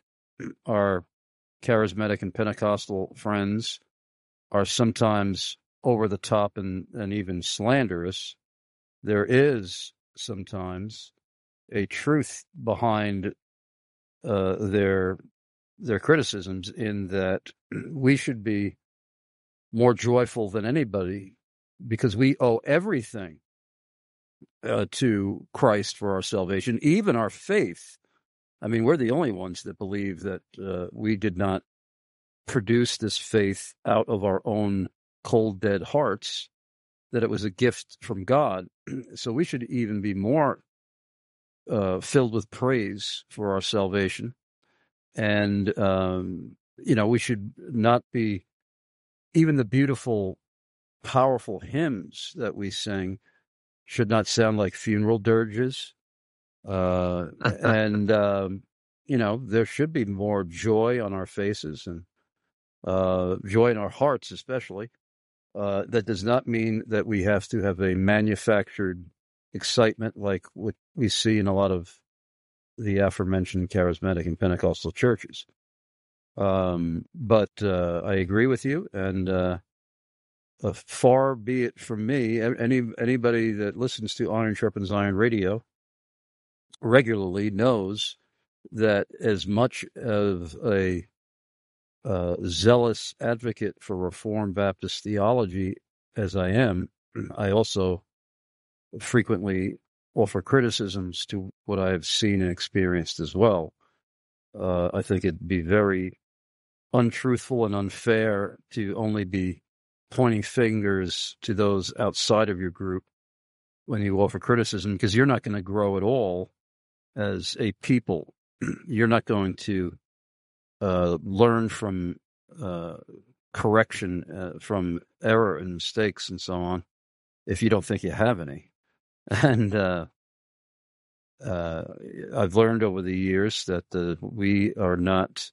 our charismatic and Pentecostal friends are sometimes over the top and, and even slanderous, there is sometimes a truth behind uh, their their criticisms, in that we should be more joyful than anybody, because we owe everything uh, to Christ for our salvation, even our faith. I mean, we're the only ones that believe that uh, we did not produce this faith out of our own cold, dead hearts, that it was a gift from God. So we should even be more uh, filled with praise for our salvation. And, um, you know, we should not be, even the beautiful, powerful hymns that we sing should not sound like funeral dirges. Uh, and, um, you know, there should be more joy on our faces. And uh, joy in our hearts especially. Uh, that does not mean that we have to have a manufactured excitement like what we see in a lot of the aforementioned charismatic and Pentecostal churches. Um, but uh, I agree with you, and uh, uh, far be it from me, any anybody that listens to Iron Sharpens Iron Radio regularly knows that as much of a uh, zealous advocate for Reformed Baptist theology as I am, I also frequently offer criticisms to what I have seen and experienced as well. Uh, I think it'd be very untruthful and unfair to only be pointing fingers to those outside of your group when you offer criticism, because you're not going to grow at all as a people. You're not going to uh, learn from uh, correction, uh, from error and mistakes and so on, if you don't think you have any. And uh, uh, I've learned over the years that uh, we are not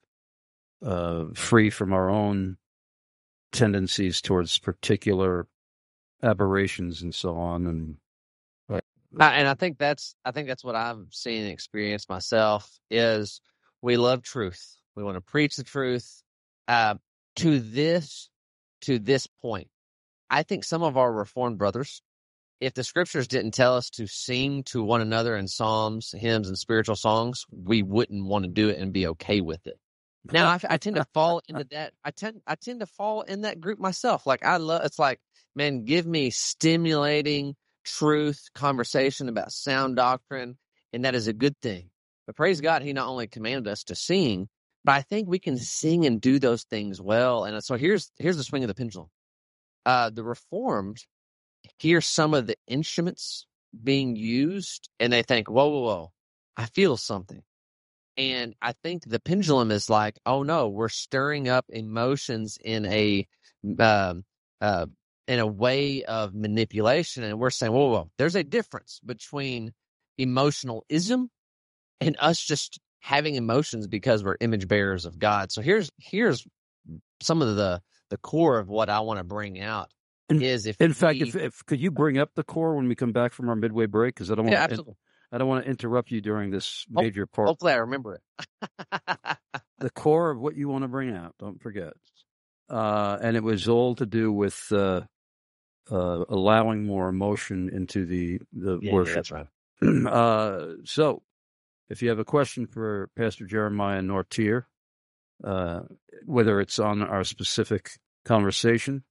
uh, free from our own tendencies towards particular aberrations and so on. And
uh, and I think that's I think that's what I've seen and experienced myself is we love truth. We want to preach the truth uh, to this to this point. I think some of our Reformed brothers, if the scriptures didn't tell us to sing to one another in psalms, hymns, and spiritual songs, we wouldn't want to do it and be okay with it. Now, I, I tend to fall into that. I tend, I tend to fall in that group myself. Like I love, it's like, man, give me stimulating truth, conversation about sound doctrine, and that is a good thing. But praise God, He not only commanded us to sing, but I think we can sing and do those things well. And so here's here's the swing of the pendulum. Uh, the Reformed hear some of the instruments being used, and they think, "Whoa, whoa, whoa! I feel something." And I think the pendulum is like, oh no, we're stirring up emotions in a um, uh, in a way of manipulation, and we're saying, whoa, whoa, whoa, there's a difference between emotionalism and us just having emotions because we're image bearers of God. So here's here's some of the the core of what I want to bring out
in,
is if
in
we,
fact, if, if could you bring up the core when we come back from our midway break, because I don't want
yeah,
to.
absolutely.
I don't want to interrupt you during this major part.
Hopefully I remember it.
The core of what you want to bring out, don't forget. Uh, and it was all to do with uh, uh, allowing more emotion into the, the
yeah,
worship.
Yeah, that's right.
uh, so, if you have a question for Pastor Jeremiah Nortier, uh, whether it's on our specific conversation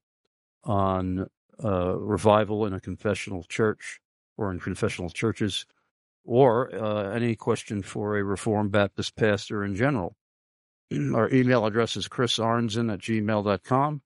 on uh, revival in a confessional church or in confessional churches, or uh, any question for a Reformed Baptist pastor in general. Our email address is chris arnzen at gmail dot com,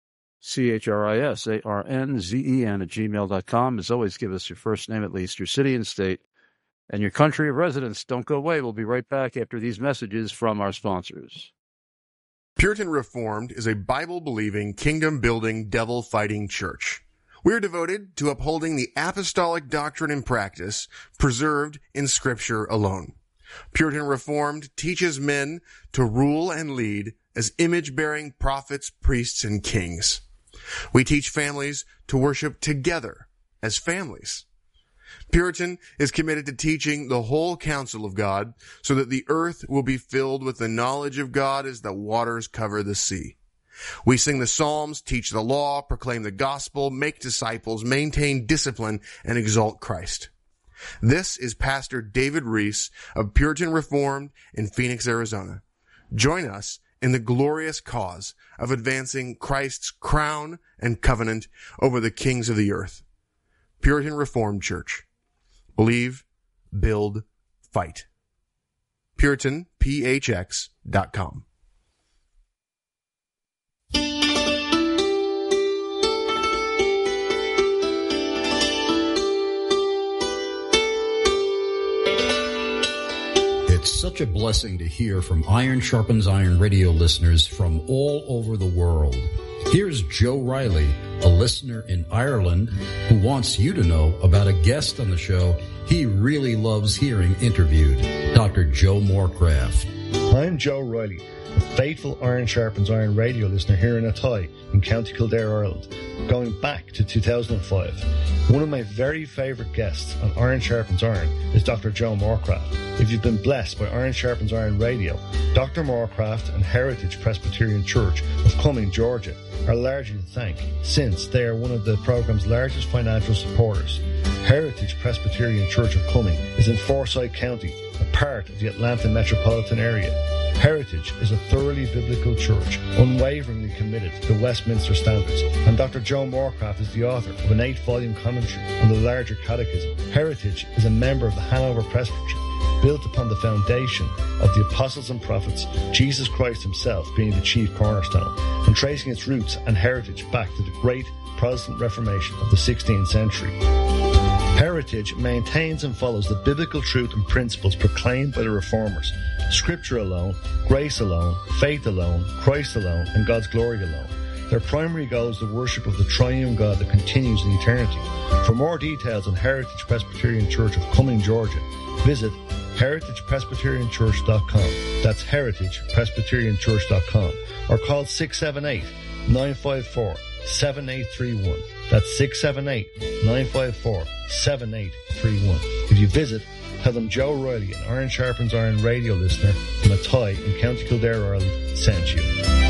C H R I S A R N Z E N at gmail dot com. As always, give us your first name, at least your city and state, and your country of residence. Don't go away. We'll be right back after these messages from our sponsors.
Puritan Reformed is a Bible-believing, kingdom-building, devil-fighting church. We're devoted to upholding the apostolic doctrine and practice preserved in Scripture alone. Puritan Reformed teaches men to rule and lead as image-bearing prophets, priests, and kings. We teach families to worship together as families. Puritan is committed to teaching the whole counsel of God so that the earth will be filled with the knowledge of God as the waters cover the sea. We sing the Psalms, teach the law, proclaim the gospel, make disciples, maintain discipline, and exalt Christ. This is Pastor David Reese of Puritan Reformed in Phoenix, Arizona. Join us in the glorious cause of advancing Christ's crown and covenant over the kings of the earth. Puritan Reformed Church. Believe, build, fight. Puritan P H X dot com.
It's such a blessing to hear from Iron Sharpens Iron radio listeners from all over the world. Here's Joe Riley, a listener in Ireland, who wants you to know about a guest on the show he really loves hearing interviewed, Doctor Joe Morecraft.
I'm Joe Riley, a faithful Iron Sharpens Iron radio listener here in Athy in County Kildare, Ireland, going back to two thousand five. One of my very favourite guests on Iron Sharpens Iron is Doctor Joe Moorcraft. If you've been blessed by Iron Sharpens Iron radio, Doctor Moorcraft and Heritage Presbyterian Church of Cumming, Georgia, are largely to thank, since they are one of the programme's largest financial supporters. Heritage Presbyterian Church of Cumming is in Forsyth County, a part of the Atlanta metropolitan area. Heritage is a thoroughly biblical church, unwaveringly committed to Westminster standards, and Doctor Joe Moorcraft is the author of an eight-volume commentary on the larger catechism. Heritage is a member of the Hanover Presbytery, built upon the foundation of the apostles and prophets, Jesus Christ himself being the chief cornerstone, and tracing its roots and heritage back to the great Protestant Reformation of the sixteenth century. Heritage maintains and follows the biblical truth and principles proclaimed by the Reformers. Scripture alone, grace alone, faith alone, Christ alone, and God's glory alone. Their primary goal is the worship of the triune God that continues in eternity. For more details on Heritage Presbyterian Church of Cumming, Georgia, visit heritage presbyterian church dot com. That's heritage presbyterian church dot com. Or call six seven eight, nine five four, seven eight three one. That's six seven eight, nine five four, seven eight three one. If you visit, tell them Joe Riley, an Iron Sharpens Iron radio listener from Athy in County Kildare, Ireland, sent you.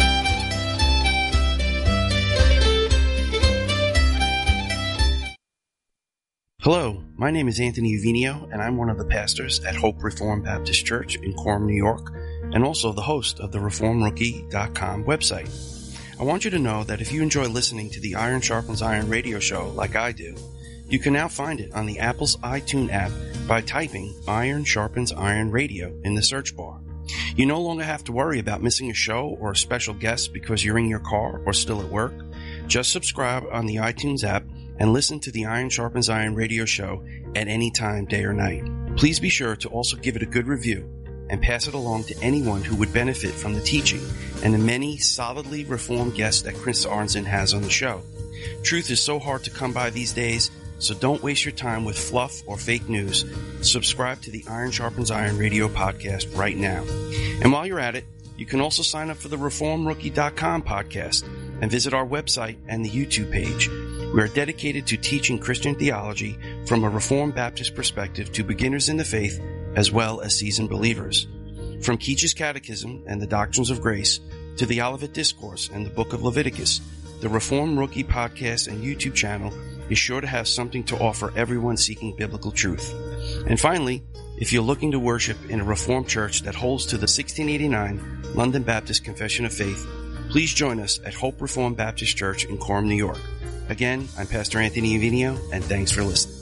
Hello, my name is Anthony Uvinio, and I'm one of the pastors at Hope Reformed Baptist Church in Quorum, New York, and also the host of the reform rookie dot com website. I want you to know that if you enjoy listening to the Iron Sharpens Iron radio show like I do, you can now find it on the Apple's iTunes app by typing Iron Sharpens Iron Radio in the search bar. You no longer have to worry about missing a show or a special guest because you're in your car or still at work. Just subscribe on the iTunes app and listen to the Iron Sharpens Iron radio show at any time, day or night. Please be sure to also give it a good review and pass it along to anyone who would benefit from the teaching and the many solidly reformed guests that Chris Arnzen has on the show. Truth is so hard to come by these days, so don't waste your time with fluff or fake news. Subscribe to the Iron Sharpens Iron radio podcast right now. And while you're at it, you can also sign up for the reform rookie dot com podcast and visit our website and the YouTube page. We are dedicated to teaching Christian theology from a Reformed Baptist perspective to beginners in the faith as well as seasoned believers. From Keach's Catechism and the Doctrines of Grace to the Olivet Discourse and the Book of Leviticus, the Reform Rookie podcast and YouTube channel is sure to have something to offer everyone seeking biblical truth. And finally, if you're looking to worship in a Reformed church that holds to the sixteen eighty-nine London Baptist Confession of Faith, please join us at Hope Reformed Baptist Church in Quorum, New York. Again, I'm Pastor Anthony Uvinio, and thanks for listening.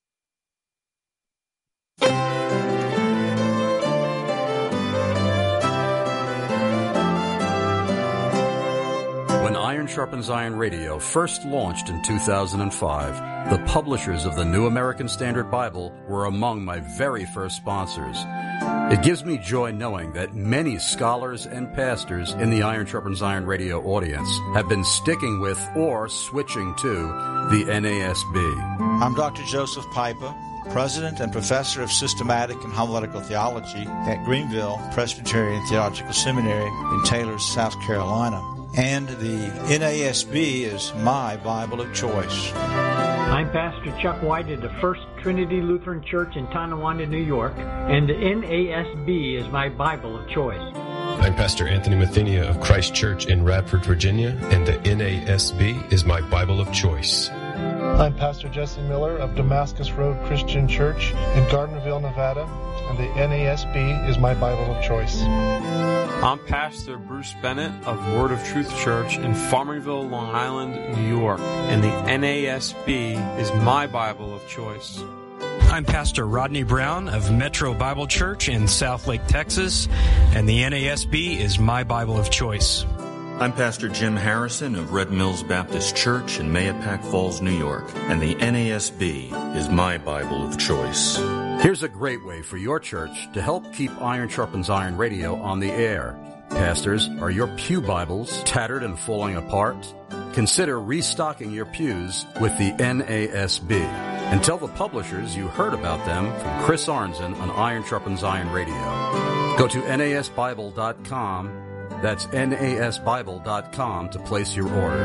When Iron Sharpens Iron Radio first launched in two thousand five, the publishers of the New American Standard Bible were among my very first sponsors. It gives me joy knowing that many scholars and pastors in the Iron Sharpens Iron radio audience have been sticking with or switching to the N A S B.
I'm Doctor Joseph Pipa, President and Professor of Systematic and Homiletical Theology at Greenville Presbyterian Theological Seminary in Taylor, South Carolina. And the N A S B is my Bible of choice.
I'm Pastor Chuck White at the First Trinity Lutheran Church in Tonawanda, New York, and the N A S B is my Bible of choice.
I'm Pastor Anthony Mathenia of Christ Church in Radford, Virginia, and the N A S B is my Bible of choice.
I'm Pastor Jesse Miller of Damascus Road Christian Church in Gardnerville, Nevada, and the N A S B is my Bible of choice.
I'm Pastor Bruce Bennett of Word of Truth Church in Farmingville, Long Island, New York, and the N A S B is my Bible of choice.
I'm Pastor Rodney Brown of Metro Bible Church in Southlake, Texas, and the N A S B is my Bible of choice.
I'm Pastor Jim Harrison of Red Mills Baptist Church in Mahopac Falls, New York, and the N A S B is my Bible of choice.
Here's a great way for your church to help keep Iron Sharpens Iron Radio on the air. Pastors, are your pew Bibles tattered and falling apart? Consider restocking your pews with the N A S B. And tell the publishers you heard about them from Chris Arnzen on Iron Sharpens Iron Radio. Go to N A S Bible dot com That's N A S Bible dot com to place your order.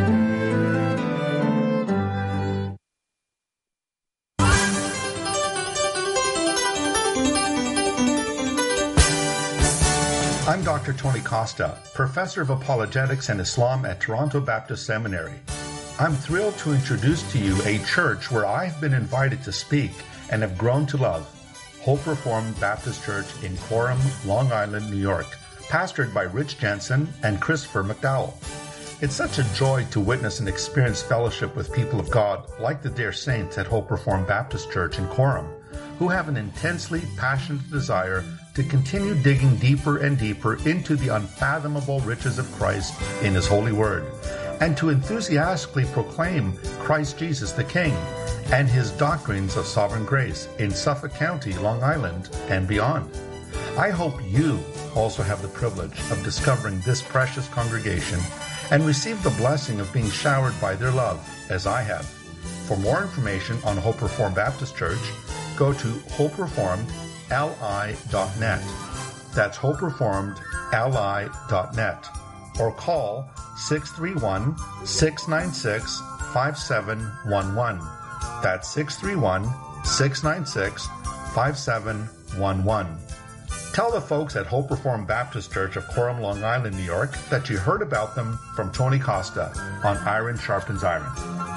I'm Doctor Tony Costa, Professor of Apologetics and Islam at Toronto Baptist Seminary. I'm thrilled to introduce to you a church where I've been invited to speak and have grown to love, Hope Reformed Baptist Church in Coram, Long Island, New York, pastored by Rich Jensen and Christopher McDowell. It's such a joy to witness and experience fellowship with people of God like the dear saints at Hope Reformed Baptist Church in Coram, who have an intensely passionate desire to continue digging deeper and deeper into the unfathomable riches of Christ in His holy word, and to enthusiastically proclaim Christ Jesus the King and His doctrines of sovereign grace in Suffolk County, Long Island, and beyond. I hope you also have the privilege of discovering this precious congregation and receive the blessing of being showered by their love, as I have. For more information on Hope Reformed Baptist Church, go to hope reformed l i dot net. That's hope reformed l i dot net. Or call six three one, six nine six, five seven one one. That's six three one, six nine six, five seven one one. Tell the folks at Hope Reformed Baptist Church of Coram, Long Island, New York, that you heard about them from Tony Costa on Iron Sharpens Iron.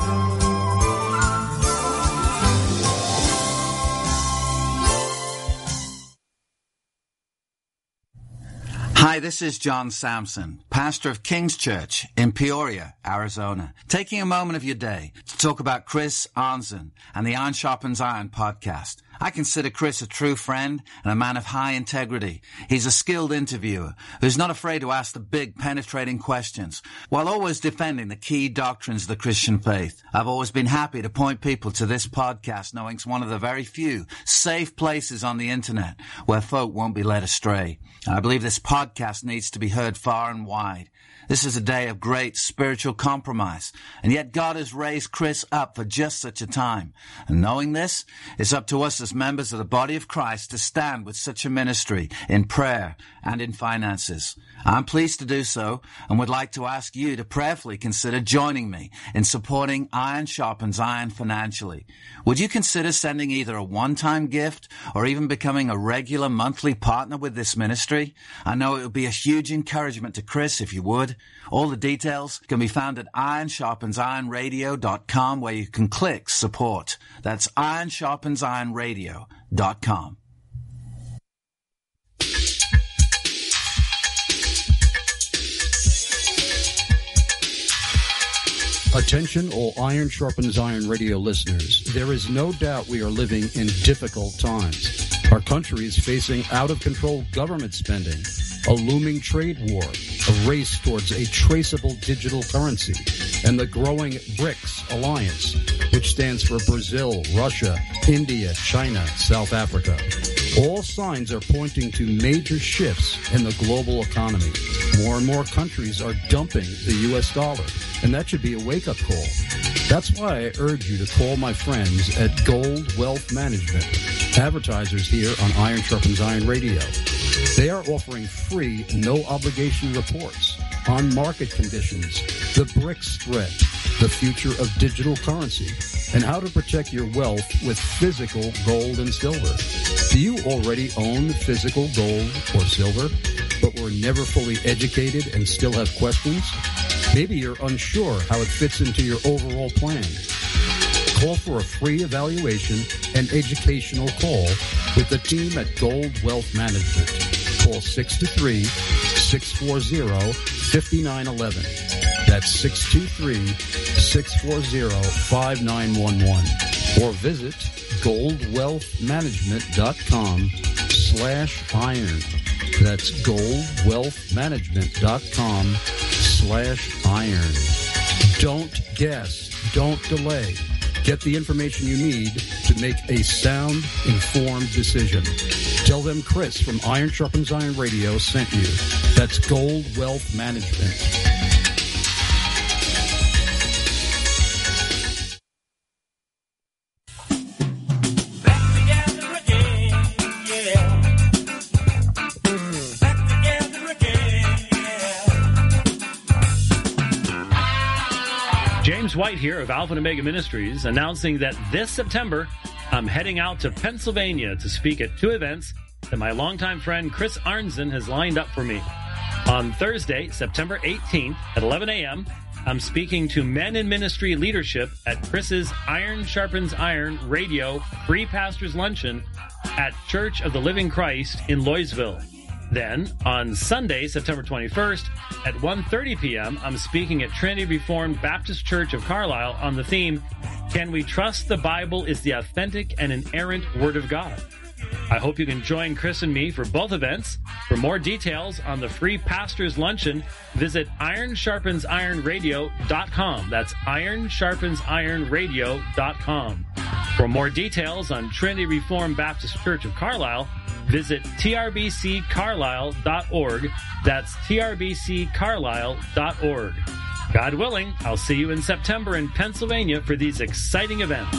Hi, this is John Sampson, pastor of King's Church in Peoria, Arizona, taking a moment of your day to talk about Chris Arnzen and the Iron Sharpens Iron podcast. I consider Chris a true friend and a man of high integrity. He's a skilled interviewer who's not afraid to ask the big, penetrating questions while always defending the key doctrines of the Christian faith. I've always been happy to point people to this podcast, knowing it's one of the very few safe places on the internet where folk won't be led astray. I believe this podcast needs to be heard far and wide. This is a day of great spiritual compromise, and yet God has raised Chris up for just such a time. And knowing this, it's up to us as members of the body of Christ to stand with such a ministry in prayer and in finances. I'm pleased to do so and would like to ask you to prayerfully consider joining me in supporting Iron Sharpens Iron financially. Would you consider sending either a one-time gift or even becoming a regular monthly partner with this ministry? I know it would be a huge encouragement to Chris if you would. All the details can be found at iron sharpens iron radio dot com, where you can click support. That's iron sharpens iron radio dot com.
Attention all Iron Sharpens Iron radio listeners. There is no doubt we are living in difficult times. Our country is facing out-of-control government spending, a looming trade war, a race towards a traceable digital currency, and the growing BRICS alliance, which stands for Brazil, Russia, India, China, South Africa. All signs are pointing to major shifts in the global economy. More and more countries are dumping the U S dollar, and that should be a wake-up call. That's why I urge you to call my friends at Gold Wealth Management, advertisers here on Iron Sharpens Iron Radio. They are offering free, no-obligation reports on market conditions, the BRICS threat, the future of digital currency, and how to protect your wealth with physical gold and silver. Do you already own physical gold or silver, but were never fully educated and still have questions? Maybe you're unsure how it fits into your overall plan. Call for a free evaluation and educational call with the team at Gold Wealth Management. Call six two three, six four zero, five nine one one. That's six two three, six four zero, five nine one one. Or visit goldwealthmanagement.com slash iron. That's goldwealthmanagement.com slash iron. Don't guess. Don't delay. Get the information you need to make a sound, informed decision. Tell them Chris from Iron Sharpens Iron Radio sent you. That's Gold Wealth Management.
White here of Alpha and Omega Ministries, announcing that this September, I'm heading out to Pennsylvania to speak at two events that my longtime friend Chris Arnzen has lined up for me. On Thursday, September eighteenth at eleven a.m., I'm speaking to men in ministry leadership at Chris's Iron Sharpens Iron Radio Free Pastors Luncheon at Church of the Living Christ in Loysville. Then, on Sunday, September twenty-first, at one thirty p.m., I'm speaking at Trinity Reformed Baptist Church of Carlisle on the theme, Can We Trust the Bible is the Authentic and Inerrant Word of God? I hope you can join Chris and me for both events. For more details on the free Pastors Luncheon, visit iron sharpens iron radio dot com. That's iron sharpens iron radio dot com. For more details on Trinity Reformed Baptist Church of Carlisle, visit t r b c carlisle dot org. That's t r b c carlisle dot org. God willing, I'll see you in September in Pennsylvania for these exciting events.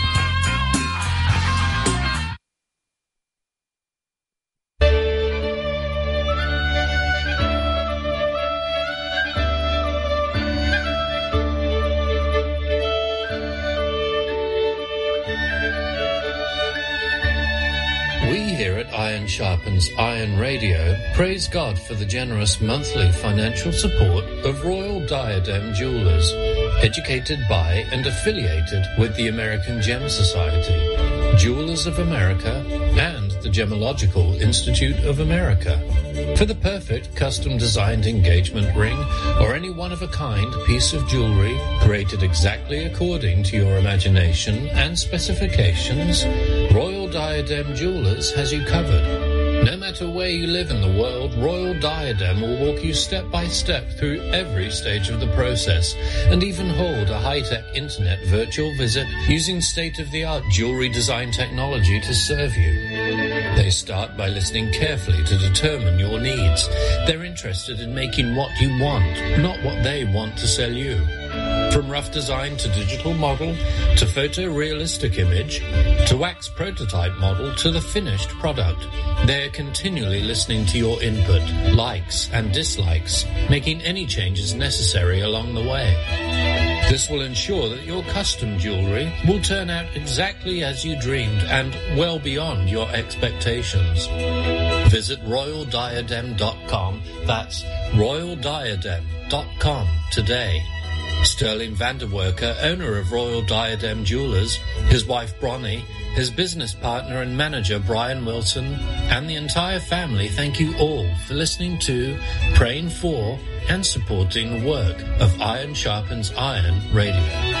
Iron Sharpens Iron Radio praise God for the generous monthly financial support of Royal Diadem Jewelers, educated by and affiliated with the American Gem Society, Jewelers of America, and the Gemological Institute of America. For the perfect custom-designed engagement ring or any one-of-a-kind piece of jewelry created exactly according to your imagination and specifications, Royal Diadem Jewelers has you covered. No matter where you live in the world, Royal Diadem will walk you step by step through every stage of the process and even hold a high-tech internet virtual visit using state-of-the-art jewelry design technology to serve you. They start by listening carefully to determine your needs. They're interested in making what you want, not what they want to sell you. From rough design to digital model, to photorealistic image, to wax prototype model, to the finished product, they're continually listening to your input, likes and dislikes, making any changes necessary along the way. This will ensure that your custom jewelry will turn out exactly as you dreamed and well beyond your expectations. Visit royal diadem dot com. That's royal diadem dot com today. Sterling Vanderwerker, owner of Royal Diadem Jewelers, his wife Bronnie, his business partner and manager Brian Wilson, and the entire family thank you all for listening to, praying for, and supporting the work of Iron Sharpens Iron Radio.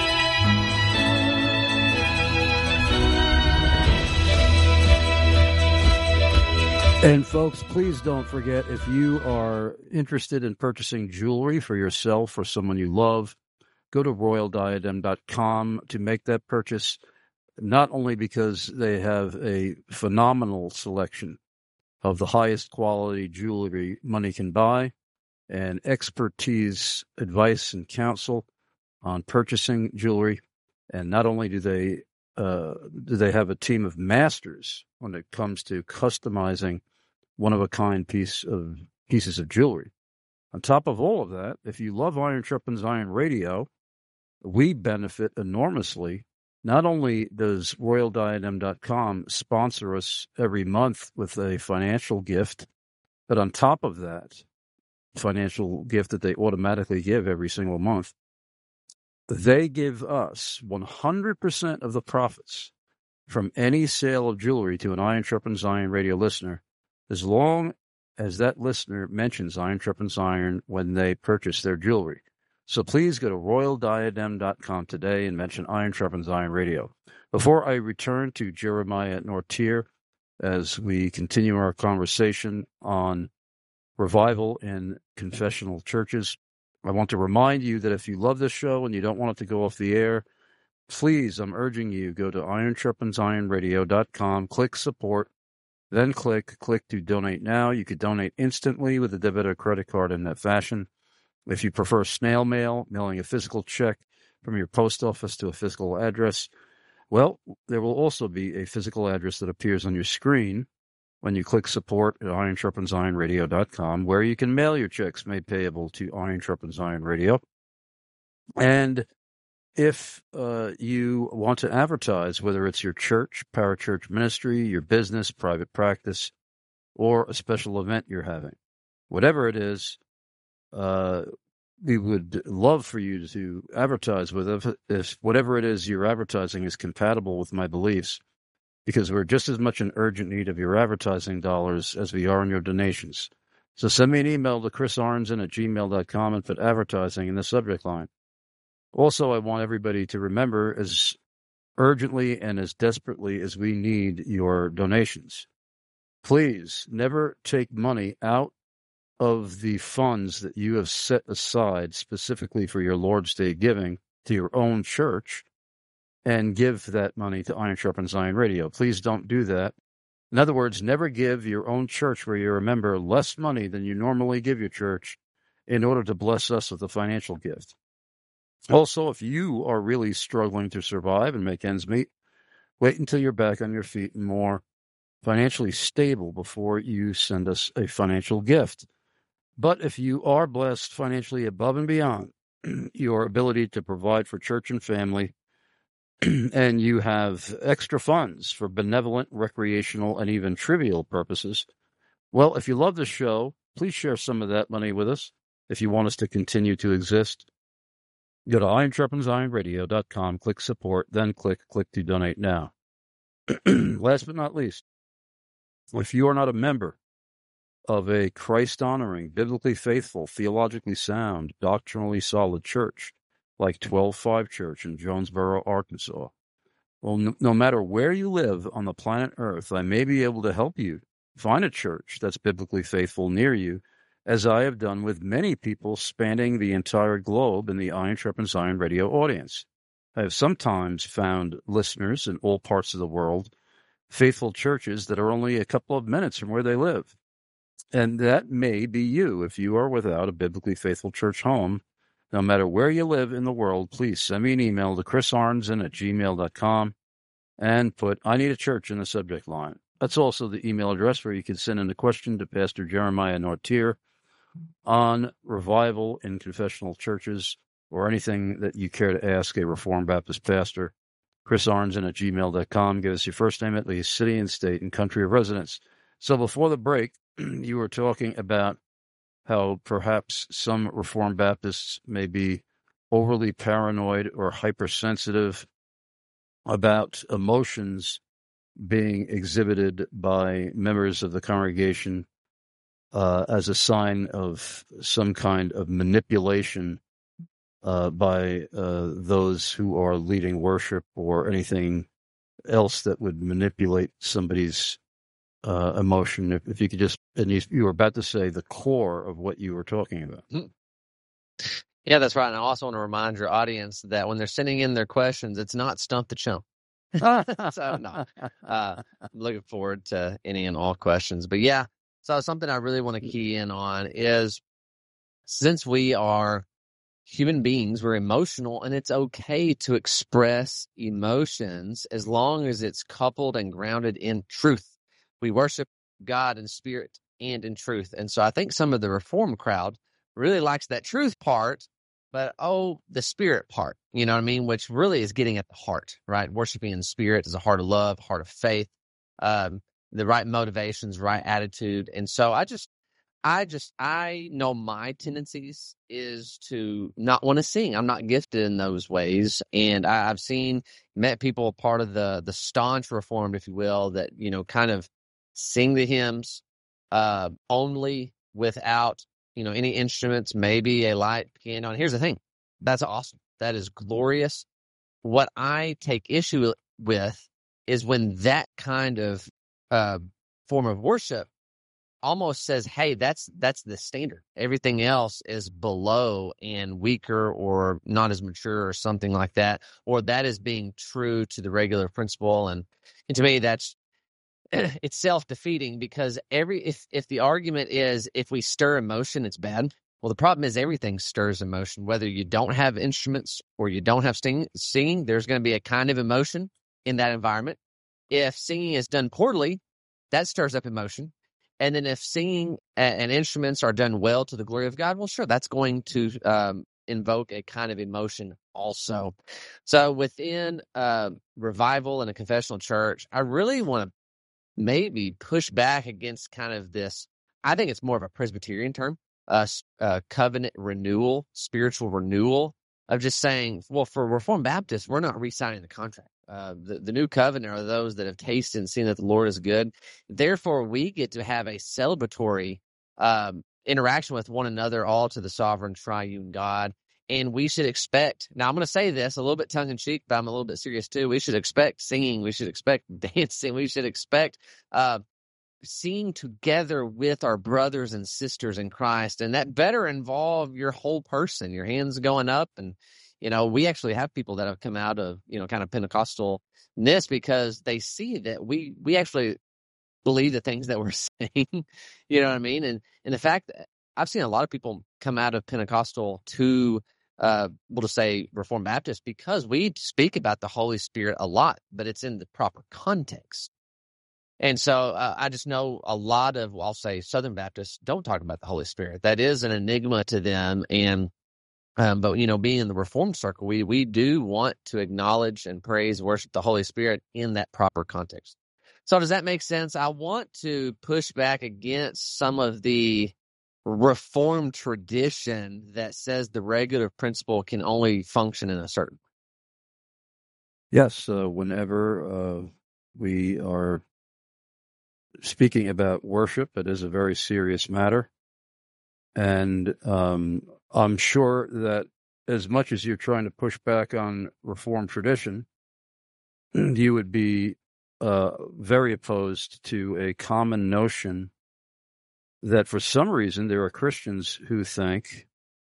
And folks, please don't forget, if you are interested in purchasing jewelry for yourself or someone you love, go to royal diadem dot com to make that purchase, not only because they have a phenomenal selection of the highest quality jewelry money can buy and expertise, advice, and counsel on purchasing jewelry, and not only do they uh, do they have a team of masters when it comes to customizing one-of-a-kind piece of pieces of jewelry. On top of all of that, if you love Iron Sharpens Iron Radio, we benefit enormously. Not only does royal diadem dot com sponsor us every month with a financial gift, but on top of that financial gift that they automatically give every single month, they give us one hundred percent of the profits from any sale of jewelry to an Iron Sharpens Iron Radio listener, as long as that listener mentions Iron Sharpens Iron when they purchase their jewelry. So please go to royal diadem dot com today and mention Iron Sharpens Iron Radio. Before I return to Jeremiah Nortier as we continue our conversation on revival in confessional churches, I want to remind you that if you love this show and you don't want it to go off the air, please, I'm urging you, go to iron sharpens iron radio dot com, click support, then click, click to donate now. You could donate instantly with a debit or credit card in that fashion. If you prefer snail mail, mailing a physical check from your post office to a physical address, well, there will also be a physical address that appears on your screen when you click support at iron sharpens iron radio dot com, where you can mail your checks made payable to Iron Sharpens Iron Radio. And if uh, you want to advertise, whether it's your church, parachurch ministry, your business, private practice, or a special event you're having, whatever it is, uh, we would love for you to advertise with us if, if whatever it is you're advertising is compatible with my beliefs, because we're just as much in urgent need of your advertising dollars as we are in your donations. So send me an email to chris arnzen at gmail dot com and put advertising in the subject line. Also, I want everybody to remember, as urgently and as desperately as we need your donations, please never take money out of the funds that you have set aside specifically for your Lord's Day giving to your own church and give that money to Iron Sharpens Iron Radio. Please don't do that. In other words, never give your own church where you're a member less money than you normally give your church in order to bless us with a financial gift. Also, if you are really struggling to survive and make ends meet, wait until you're back on your feet and more financially stable before you send us a financial gift. But if you are blessed financially above and beyond your ability to provide for church and family, and you have extra funds for benevolent, recreational, and even trivial purposes, well, if you love the show, please share some of that money with us. If you want us to continue to exist, go to iron sharpens iron radio dot com, click support, then click click to donate now. Last but not least, if you are not a member of a Christ-honoring, biblically faithful, theologically sound, doctrinally solid church like twelve five Church in Jonesboro, Arkansas, well, no, no matter where you live on the planet Earth, I may be able to help you find a church that's biblically faithful near you, as I have done with many people spanning the entire globe in the Iron Sharpens Iron Radio audience. I have sometimes found listeners in all parts of the world, faithful churches that are only a couple of minutes from where they live. And that may be you if you are without a biblically faithful church home. No matter where you live in the world, please send me an email to chris arnzen at gmail dot com and put I need a church in the subject line. That's also the email address where you can send in a question to Pastor Jeremiah Nortier on revival in confessional churches, or anything that you care to ask a Reformed Baptist pastor. chris arnzen at gmail dot com. Give us your first name, at least, city and state, and country of residence. So before the break, you were talking about how perhaps some Reformed Baptists may be overly paranoid or hypersensitive about emotions being exhibited by members of the congregation uh, as a sign of some kind of manipulation uh, by uh, those who are leading worship, or anything else that would manipulate somebody's Uh, emotion. If, if you could just, and you, you were about to say the core of what you were talking about.
Yeah, that's right. And I also want to remind your audience that when they're sending in their questions, it's not Stump the Chump. So, no. Uh, I'm looking forward to any and all questions. But yeah, so something I really want to key in on is, since we are human beings, we're emotional, and it's okay to express emotions as long as it's coupled and grounded in truth. We worship God in spirit and in truth. And so I think some of the Reform crowd really likes that truth part, but, oh, the spirit part, you know what I mean? Which really is getting at the heart, right? Worshiping in spirit is a heart of love, heart of faith, um, the right motivations, right attitude. And so I just, I just, I know my tendencies is to not want to sing. I'm not gifted in those ways. And I, I've seen, met people part of the, the staunch Reformed, if you will, that, you know, kind of sing the hymns uh, only without, you know, any instruments, maybe a light piano. And here's the thing. That's awesome. That is glorious. What I take issue with is when that kind of uh, form of worship almost says, hey, that's that's the standard. Everything else is below and weaker or not as mature or something like that, or that is being true to the regular principle. And, and to me, that's it's self-defeating, because every if if the argument is if we stir emotion, it's bad. Well, the problem is everything stirs emotion. Whether you don't have instruments or you don't have sing, singing, there's going to be a kind of emotion in that environment. If singing is done poorly, that stirs up emotion. And then if singing and instruments are done well to the glory of God, well, sure, that's going to um, invoke a kind of emotion also. So within uh, revival and a confessional church, I really want to maybe push back against kind of this. I think it's more of a Presbyterian term, uh, uh, covenant renewal, spiritual renewal, of just saying, well, for Reformed Baptists, we're not re-signing the contract. Uh, the, the new covenant are those that have tasted and seen that the Lord is good. Therefore, we get to have a celebratory um, interaction with one another, all to the sovereign triune God. And we should expect, now I'm going to say this a little bit tongue-in-cheek, but I'm a little bit serious too. We should expect singing. We should expect dancing. We should expect uh, singing together with our brothers and sisters in Christ. And that better involve your whole person, your hands going up. And, you know, we actually have people that have come out of, you know, kind of Pentecostalness because they see that we, we actually believe the things that we're saying, you know what I mean? And, and the fact that I've seen a lot of people come out of Pentecostal to, uh, we'll just say Reformed Baptist, because we speak about the Holy Spirit a lot, but it's in the proper context. And so uh, I just know a lot of, well, I'll say Southern Baptists don't talk about the Holy Spirit. That is an enigma to them. And, um, but, you know, being in the Reformed circle, we, we do want to acknowledge and praise, worship the Holy Spirit in that proper context. So does that make sense? I want to push back against some of the Reformed tradition that says the regulative principle can only function in a certain way.
Yes, uh, whenever uh, we are speaking about worship, it is a very serious matter. And um, I'm sure that as much as you're trying to push back on Reformed tradition, you would be uh, very opposed to a common notion that for some reason there are Christians who think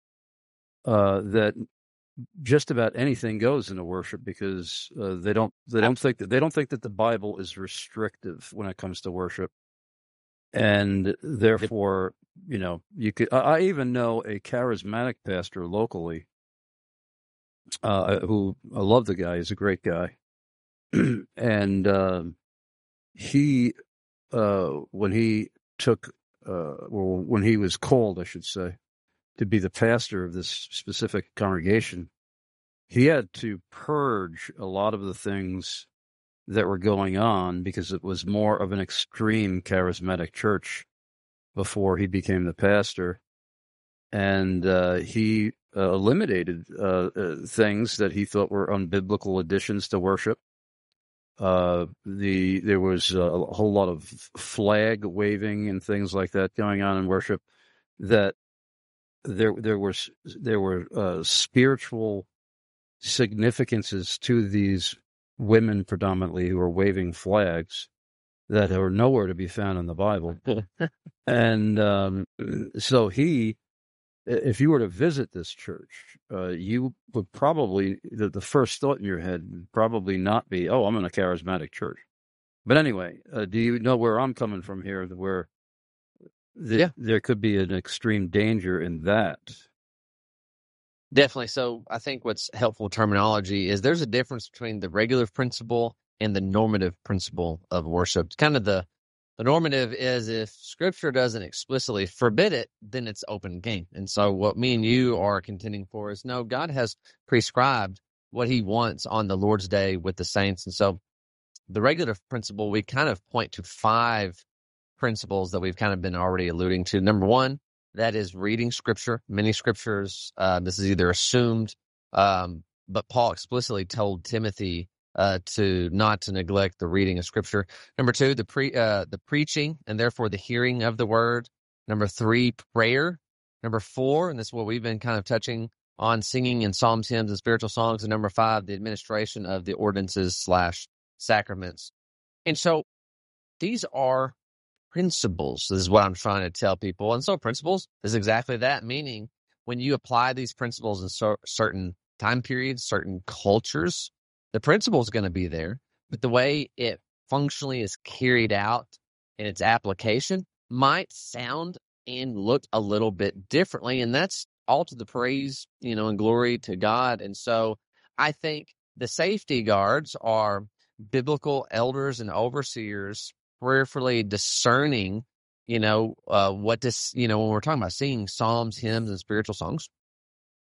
uh, that just about anything goes into worship because uh, they don't they don't think that they don't think that the Bible is restrictive when it comes to worship, and therefore, you know, you could. I, I even know a charismatic pastor locally uh, who I love the guy. He's a great guy, and uh, he uh, when he took. Uh, well, when he was called, I should say, to be the pastor of this specific congregation, he had to purge a lot of the things that were going on because it was more of an extreme charismatic church before he became the pastor. And uh, he uh, eliminated uh, uh, things that he thought were unbiblical additions to worship. Uh, the there was a whole lot of flag waving and things like that going on in worship. That there there was there were uh, spiritual significances to these women predominantly who were waving flags that are nowhere to be found in the Bible. And um, so he, if you were to visit this church, uh, you would probably, the, the first thought in your head would probably not be, oh, I'm in a charismatic church. But anyway, uh, do you know where I'm coming from here, where the, yeah. there could be an extreme danger in that?
Definitely. So I think what's helpful terminology is there's a difference between the regulative principle and the normative principle of worship. It's kind of the The normative is if Scripture doesn't explicitly forbid it, then it's open game. And so what me and you are contending for is, no, God has prescribed what he wants on the Lord's Day with the saints. And so the regulative principle, we kind of point to five principles that we've kind of been already alluding to. Number one, that is reading Scripture. Many Scriptures, uh, this is either assumed, um, but Paul explicitly told Timothy Uh, to not to neglect the reading of Scripture. Number two, the pre uh, the preaching and therefore the hearing of the word. Number three, prayer. Number four, and this is what we've been kind of touching on, singing and psalms, hymns, and spiritual songs. And number five, the administration of the ordinances slash sacraments. And so these are principles. This is what I'm trying to tell people. And so principles is exactly that, meaning when you apply these principles in so, certain time periods, certain cultures, the principle is going to be there, but the way it functionally is carried out in its application might sound and look a little bit differently, and that's all to the praise, you know, and glory to God. And so I think the safety guards are biblical elders and overseers prayerfully discerning, you know, uh, what this, you know, when we're talking about singing psalms, hymns, and spiritual songs,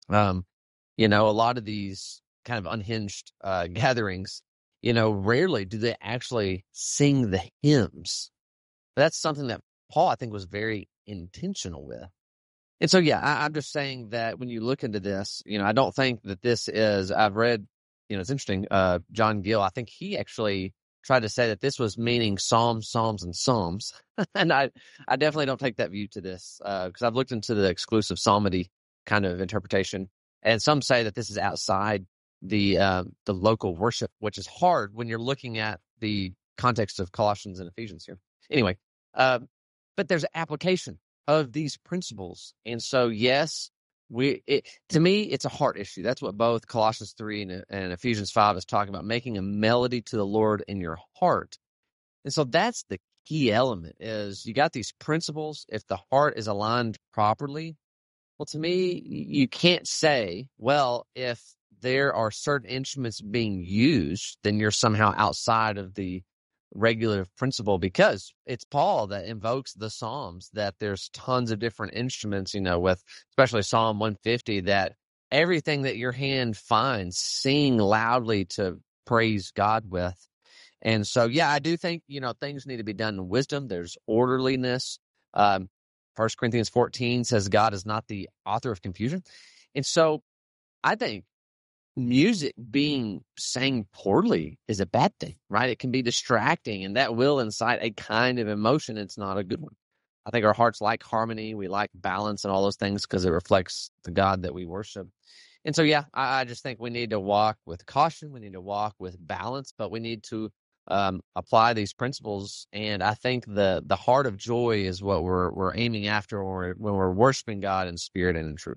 Um, you know, a lot of these kind of unhinged uh, gatherings, you know, rarely do they actually sing the hymns. That's something that Paul, I think, was very intentional with. And so, yeah, I, I'm just saying that when you look into this, you know, I don't think that this is, I've read, you know, it's interesting, uh, John Gill, I think he actually tried to say that this was meaning Psalms, Psalms, and Psalms. And I, I definitely don't take that view to this, because uh, I've looked into the exclusive psalmody kind of interpretation. And some say that this is outside the uh, the local worship, which is hard when you're looking at the context of Colossians and Ephesians here. Anyway, uh, but there's application of these principles. And so, yes, we it, to me, it's a heart issue. That's what both Colossians three and, and Ephesians five is talking about, making a melody to the Lord in your heart. And so that's the key element, is you got these principles. If the heart is aligned properly, well, to me, you can't say, well, if there are certain instruments being used, then you're somehow outside of the regular principle, because it's Paul that invokes the Psalms, that there's tons of different instruments, you know, with especially Psalm one fifty, that everything that your hand finds, sing loudly to praise God with. And so, yeah, I do think, you know, things need to be done in wisdom. There's orderliness. Um, First Corinthians fourteen says God is not the author of confusion. And so I think music being sang poorly is a bad thing, right? It can be distracting, and that will incite a kind of emotion. It's not a good one. I think our hearts like harmony. We like balance and all those things because it reflects the God that we worship. And so, yeah, I, I just think we need to walk with caution. We need to walk with balance, but we need to um, apply these principles. And I think the the heart of joy is what we're we're aiming after when we're, when we're worshiping God in spirit and in truth.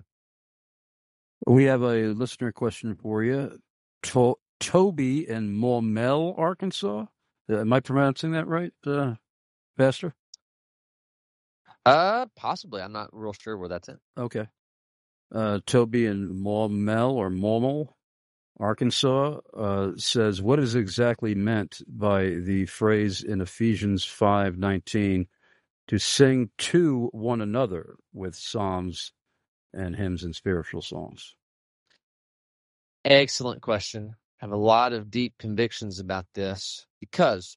We have a listener question for you. To- Toby in Maumelle, Arkansas. Uh, am I pronouncing that right, uh, Pastor?
Uh, possibly. I'm not real sure where that's at.
Okay. Uh, Toby in Maumelle or Maumelle, Arkansas, uh, says, what is exactly meant by the phrase in Ephesians five nineteen to sing to one another with psalms and hymns and spiritual songs?
Excellent question. I have a lot of deep convictions about this, because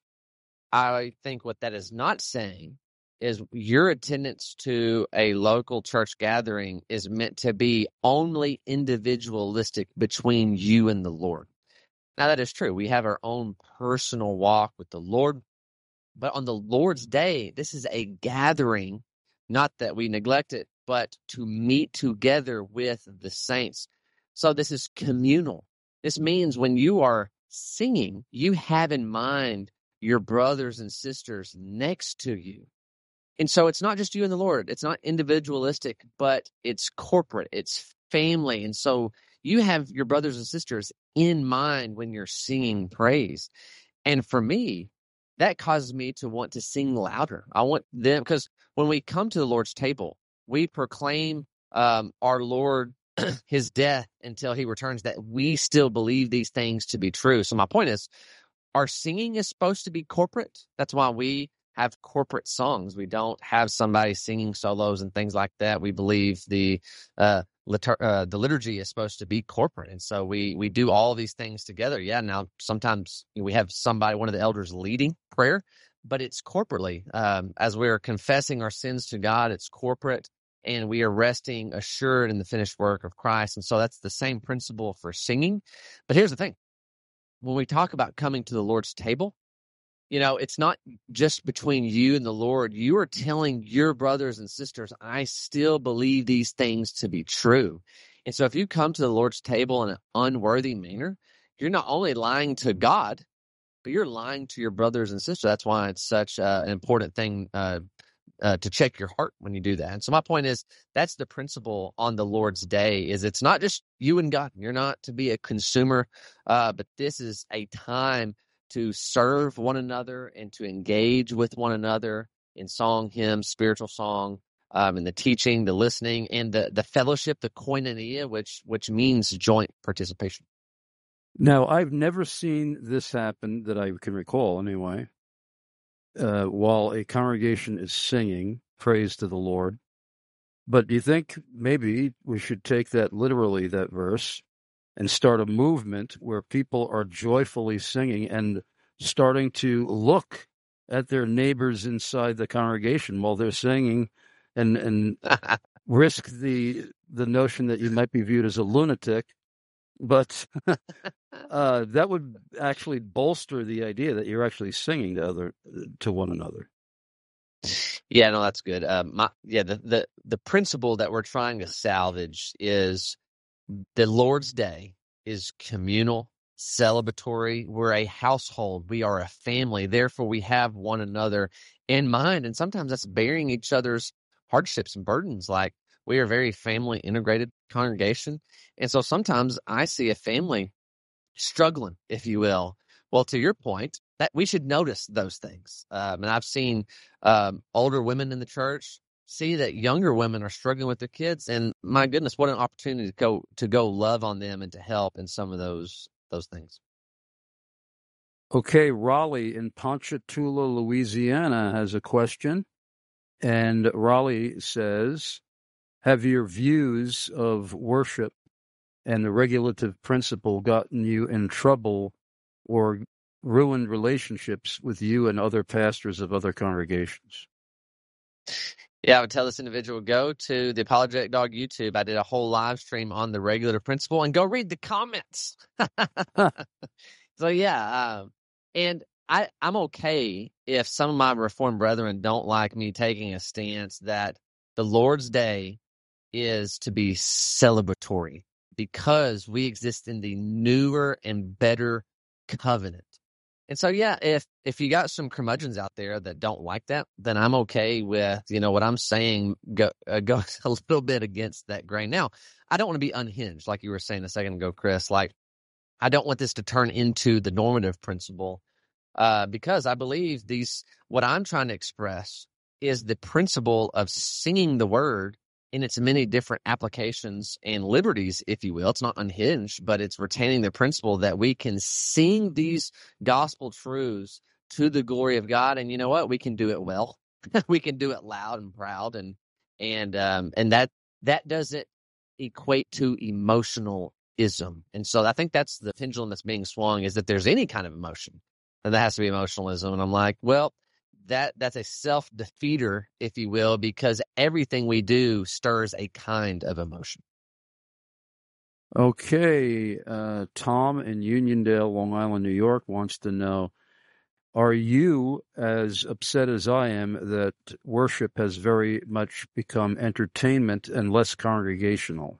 I think what that is not saying is your attendance to a local church gathering is meant to be only individualistic between you and the Lord. Now, that is true. We have our own personal walk with the Lord. But on the Lord's Day, this is a gathering, not that we neglect it, but to meet together with the saints. So this is communal. This means when you are singing, you have in mind your brothers and sisters next to you. And so it's not just you and the Lord. It's not individualistic, but it's corporate. It's family. And so you have your brothers and sisters in mind when you're singing praise. And for me, that causes me to want to sing louder. I want them, because when we come to the Lord's table, we proclaim um, our Lord, his death until he returns, that we still believe these things to be true. So my point is, our singing is supposed to be corporate. That's why we have corporate songs. We don't have somebody singing solos and things like that. We believe the uh, litur- uh, the liturgy is supposed to be corporate, and so we we do all these things together. Yeah, now sometimes we have somebody, one of the elders, leading prayer, but it's corporately. Um, as we're confessing our sins to God, it's corporate, and we are resting assured in the finished work of Christ. And so that's the same principle for singing. But here's the thing. When we talk about coming to the Lord's table, you know, it's not just between you and the Lord. You are telling your brothers and sisters, I still believe these things to be true. And so if you come to the Lord's table in an unworthy manner, you're not only lying to God, but you're lying to your brothers and sisters. That's why it's such uh, an important thing uh, uh, to check your heart when you do that. And so my point is, that's the principle on the Lord's Day, is it's not just you and God. You're not to be a consumer, uh, but this is a time to serve one another and to engage with one another in song, hymn, spiritual song, um, and the teaching, the listening, and the, the fellowship, the koinonia, which which means joint participation.
Now, I've never seen this happen that I can recall anyway, uh, while a congregation is singing praise to the Lord, But do you think maybe we should take that literally, that verse, and start a movement where people are joyfully singing and starting to look at their neighbors inside the congregation while they're singing, and and risk the the notion that you might be viewed as a lunatic, but uh, that would actually bolster the idea that you're actually singing to other to one another.
Yeah, no, that's good. Um, my, yeah, the, the the principle that we're trying to salvage is the Lord's Day is communal, celebratory. We're a household. We are a family. Therefore, we have one another in mind. And sometimes that's bearing each other's hardships and burdens. Like, we are a very family integrated congregation. And so sometimes I see a family struggling, if you will. Well, to your point, that we should notice those things. Um, and I've seen um, older women in the church see that younger women are struggling with their kids, and my goodness, what an opportunity to go to go love on them and to help in some of those those things.
Okay, Raleigh in Ponchatoula, Louisiana has a question, and Raleigh says, have your views of worship and the regulative principle gotten you in trouble or ruined relationships with you and other pastors of other congregations?
Yeah, I would tell this individual, go to the Apologetic Dog YouTube. I did a whole live stream on the regulative principle, and go read the comments. So, yeah, um, and I, I'm okay if some of my Reformed brethren don't like me taking a stance that the Lord's Day is to be celebratory because we exist in the newer and better covenant. And so, yeah, if if you got some curmudgeons out there that don't like that, then I'm okay with, you know, what I'm saying go, uh, goes a little bit against that grain. Now, I don't want to be unhinged, like you were saying a second ago, Chris. Like, I don't want this to turn into the normative principle uh, because I believe these, what I'm trying to express is the principle of singing the word in its many different applications and liberties, if you will. It's not unhinged, but it's retaining the principle that we can sing these gospel truths to the glory of God. And you know what? We can do it well. We can do it loud and proud. And, and, um, and that, that doesn't equate to emotionalism. And so I think that's the pendulum that's being swung, is that there's any kind of emotion, and that has to be emotionalism. And I'm like, well, That that's a self-defeater, if you will, because everything we do stirs a kind of emotion.
Okay, uh, Tom in Uniondale, Long Island, New York wants to know, are you as upset as I am that worship has very much become entertainment and less congregational?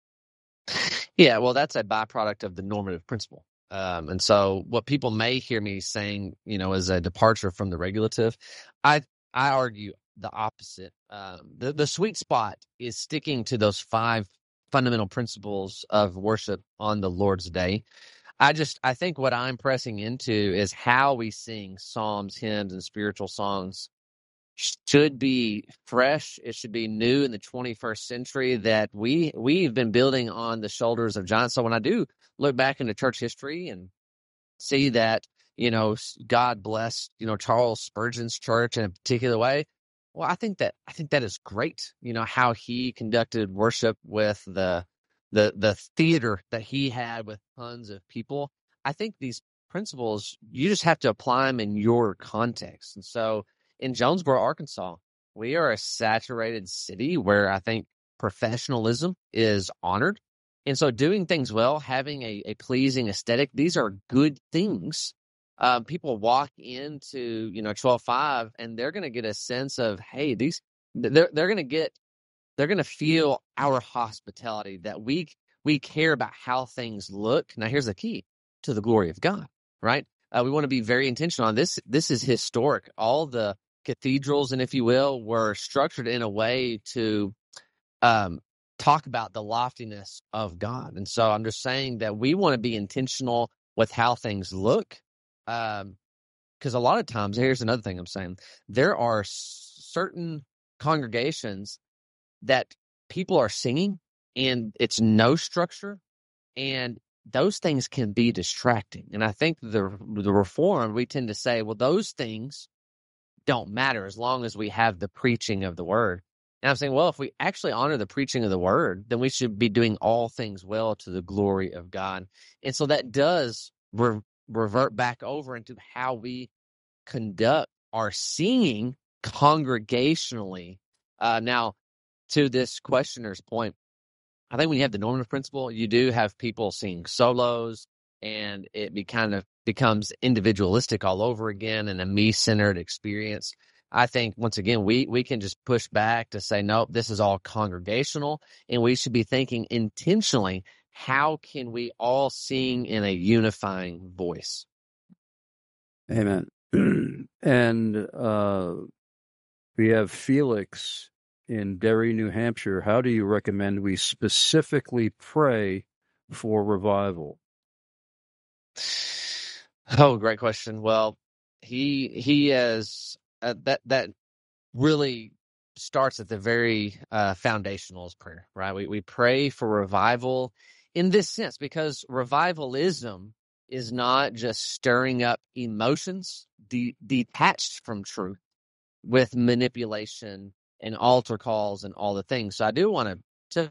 Yeah, well, that's a byproduct of the normative principle. Um, and so what people may hear me saying, you know, is a departure from the regulative. I I argue the opposite. Um, the, the sweet spot is sticking to those five fundamental principles of worship on the Lord's Day. I just, I think what I'm pressing into is how we sing psalms, hymns, and spiritual songs should be fresh. It should be new in the twenty-first century, that we, we've been building on the shoulders of giants. So when I do look back into church history and see that, you know, God blessed, you know, Charles Spurgeon's church in a particular way, well, I think that, I think that is great. You know, how he conducted worship with the, the, the theater that he had with tons of people. I think these principles, you just have to apply them in your context. And so, in Jonesboro, Arkansas, we are a saturated city where I think professionalism is honored. And so doing things well, having a, a pleasing aesthetic, these are good things. Uh, people walk into, you know, twelve five, and they're going to get a sense of, hey, these, they're, they're going to get, they're going to feel our hospitality, that we, we care about how things look. Now, here's the key: to the glory of God, right? Uh, we want to be very intentional on this. This is historic. All the cathedrals, and if you will, were structured in a way to um, talk about the loftiness of God. And so I'm just saying that we want to be intentional with how things look. Um, because a lot of times, here's another thing I'm saying, there are certain congregations that people are singing and it's no structure, and those things can be distracting. And I think the the Reformed, we tend to say, well, those things don't matter as long as we have the preaching of the word. And I'm saying, well, if we actually honor the preaching of the word, then we should be doing all things well to the glory of God. And so that does re- revert back over into how we conduct our singing congregationally. Uh, now, to this questioner's point, I think when you have the normative principle, you do have people sing solos, and it be kind of becomes individualistic all over again and a me-centered experience. I think, once again, we, we can just push back to say, nope, this is all congregational, and we should be thinking intentionally, how can we all sing in a unifying voice?
Amen. And uh, we have Felix in Derry, New Hampshire. How do you recommend we specifically pray for revival?
Oh, great question. Well, he he is uh, that that really starts at the very uh, foundational prayer, right? We we pray for revival in this sense, because revivalism is not just stirring up emotions de- detached from truth with manipulation and altar calls and all the things. So I do want to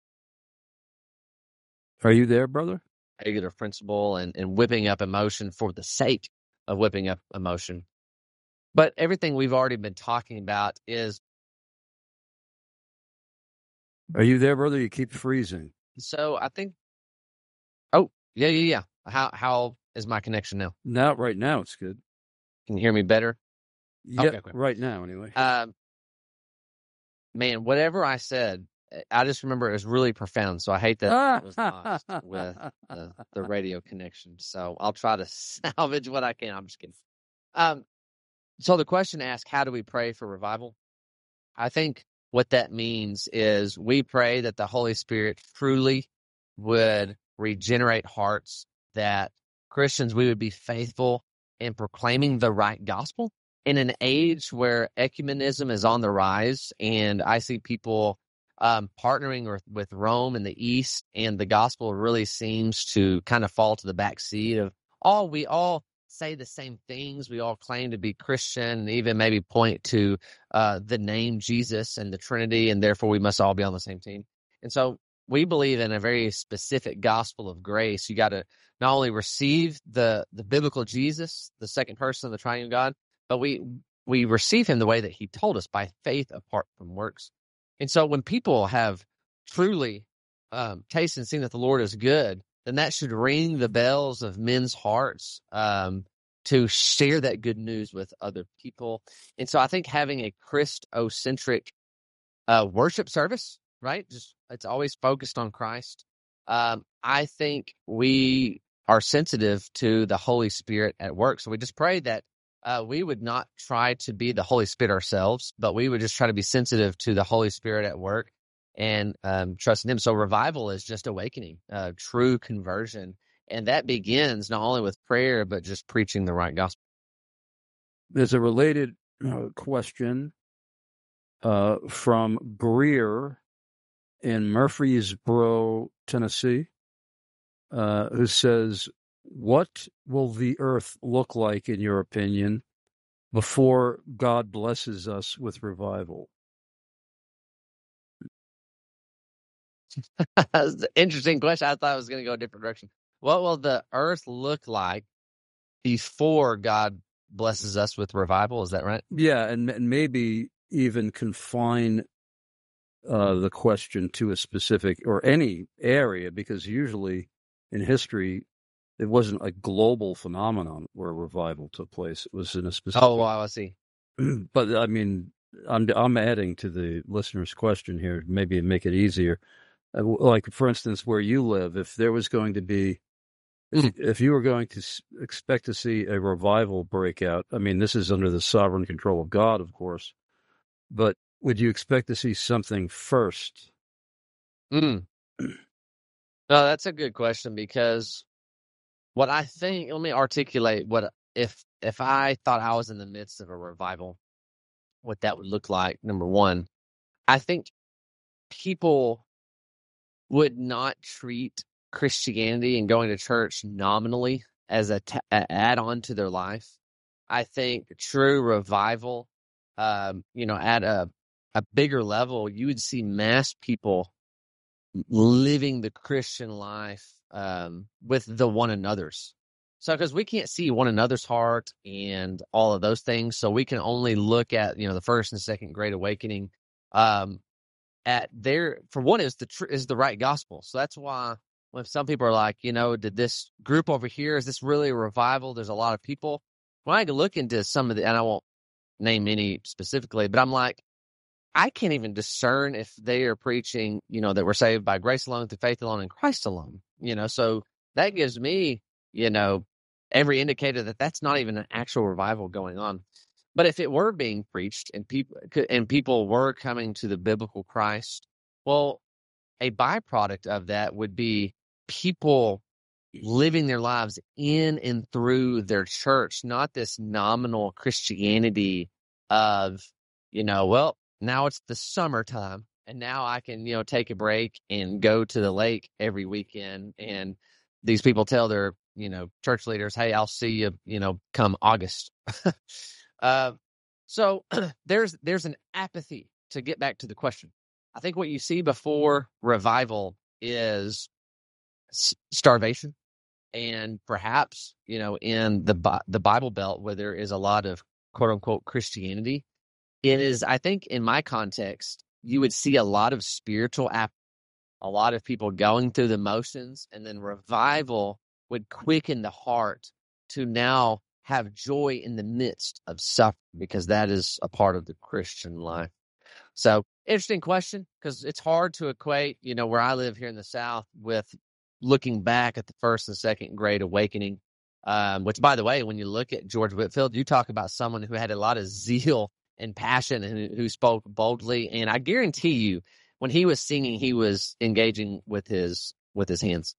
Are you there, brother?
Negative principle and, and whipping up emotion for the sake of whipping up emotion. But everything we've already been talking about is...
Are you there, brother? You keep freezing.
So I think... Oh, yeah, yeah, yeah. How how is my connection now?
Now, right now, it's good.
Can you hear me better?
Yeah,
okay, okay.
Right now, anyway.
Um, man, whatever I said, I just remember it was really profound. So I hate that it was lost with the, the radio connection. So I'll try to salvage what I can. I'm just kidding. Um, so the question asked, how do we pray for revival? I think what that means is we pray that the Holy Spirit truly would regenerate hearts, that Christians, we would be faithful in proclaiming the right gospel in an age where ecumenism is on the rise, and I see people um, partnering with, with Rome in the East, and the gospel really seems to kind of fall to the back seat of all. We all say the same things. We all claim to be Christian, and even maybe point to uh, the name Jesus and the Trinity, and therefore we must all be on the same team. And so we believe in a very specific gospel of grace. You got to not only receive the the biblical Jesus, the second person of the triune God, but we we receive him the way that he told us, by faith apart from works. And so when people have truly um, tasted and seen that the Lord is good, then that should ring the bells of men's hearts um, to share that good news with other people. And so I think having a Christocentric uh, worship service, right? Just it's always focused on Christ. Um, I think we are sensitive to the Holy Spirit at work. So we just pray that uh, we would not try to be the Holy Spirit ourselves, but we would just try to be sensitive to the Holy Spirit at work and um, trust in him. So revival is just awakening, uh, true conversion. And that begins not only with prayer, but just preaching the right gospel.
There's a related uh, question uh, from Greer in Murfreesboro, Tennessee, uh, who says, what will the earth look like, in your opinion, before God blesses us with revival?
That's an interesting question. I thought I was going to go a different direction. What will the earth look like before God blesses us with revival? Is that right?
Yeah, and, and maybe even confine uh, the question to a specific or any area, because usually in history it wasn't a global phenomenon where revival took place. It was in a specific.
Oh, wow, I see.
But I mean, I'm I'm adding to the listener's question here, maybe make it easier. Uh, like, for instance, where you live, if there was going to be, if, if you were going to s- expect to see a revival break out, I mean, this is under the sovereign control of God, of course, but would you expect to see something first?
Mm. No, that's a good question, because what I think, let me articulate what if if I thought I was in the midst of a revival, what that would look like. Number one, I think people would not treat Christianity and going to church nominally as a, t- a add-on to their life. I think true revival, um, you know, at a a bigger level, you would see mass people living the Christian life um, with the one another's. So, because we can't see one another's heart and all of those things, so we can only look at, you know, the first and second Great Awakening. Um, at their, for one, is the tr- is the right gospel. So that's why when some people are like, you know, did this group over here, is this really a revival? There's a lot of people. When I look into some of the, and I won't name any specifically, but I'm like, I can't even discern if they are preaching, you know, that we're saved by grace alone, through faith alone, in Christ alone. You know, so that gives me, you know, every indicator that that's not even an actual revival going on. But if it were being preached and people and people were coming to the biblical Christ, well, a byproduct of that would be people living their lives in and through their church, not this nominal Christianity of, you know, well, now it's the summertime and now I can, you know, take a break and go to the lake every weekend. And these people tell their, you know, church leaders, hey, I'll see you, you know, come August. uh, so there's, there's an apathy. To get back to the question, I think what you see before revival is s- starvation. And perhaps, you know, in the the Bible Belt where there is a lot of quote unquote Christianity, it is, I think in my context, you would see a lot of spiritual ap- a lot of people going through the motions, and then revival would quicken the heart to now have joy in the midst of suffering, because that is a part of the Christian life. So, interesting question, because it's hard to equate, you know, where I live here in the South with looking back at the first and second Great Awakening, um, which, by the way, when you look at George Whitefield, you talk about someone who had a lot of zeal and passion and who spoke boldly. And I guarantee you, when he was singing, he was engaging with his with his hands.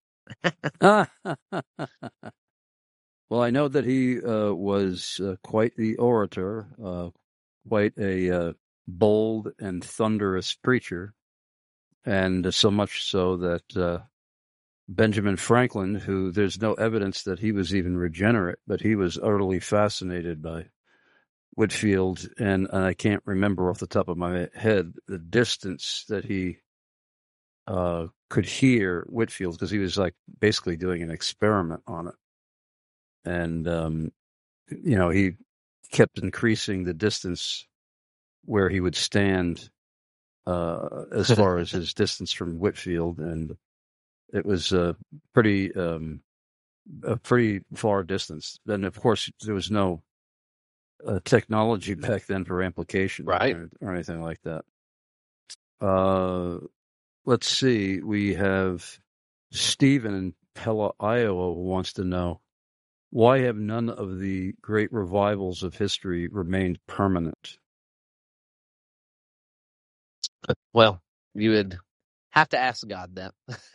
Well, I know that he uh, was uh, quite the orator, uh, quite a uh, bold and thunderous preacher, and so much so that uh, Benjamin Franklin, who there's no evidence that he was even regenerate, but he was utterly fascinated by Whitefield, and, and I can't remember off the top of my head the distance that he uh, could hear Whitefield, because he was like basically doing an experiment on it. And, um, you know, he kept increasing the distance where he would stand uh, as far as his distance from Whitefield, and it was a pretty um, a pretty far distance. Then, of course, there was no uh, technology back then for amplification,
right,
or, or anything like that. Uh, let's see. We have Stephen in Pella, Iowa, who wants to know, why have none of the great revivals of history remained permanent?
Well, you would have to ask God that.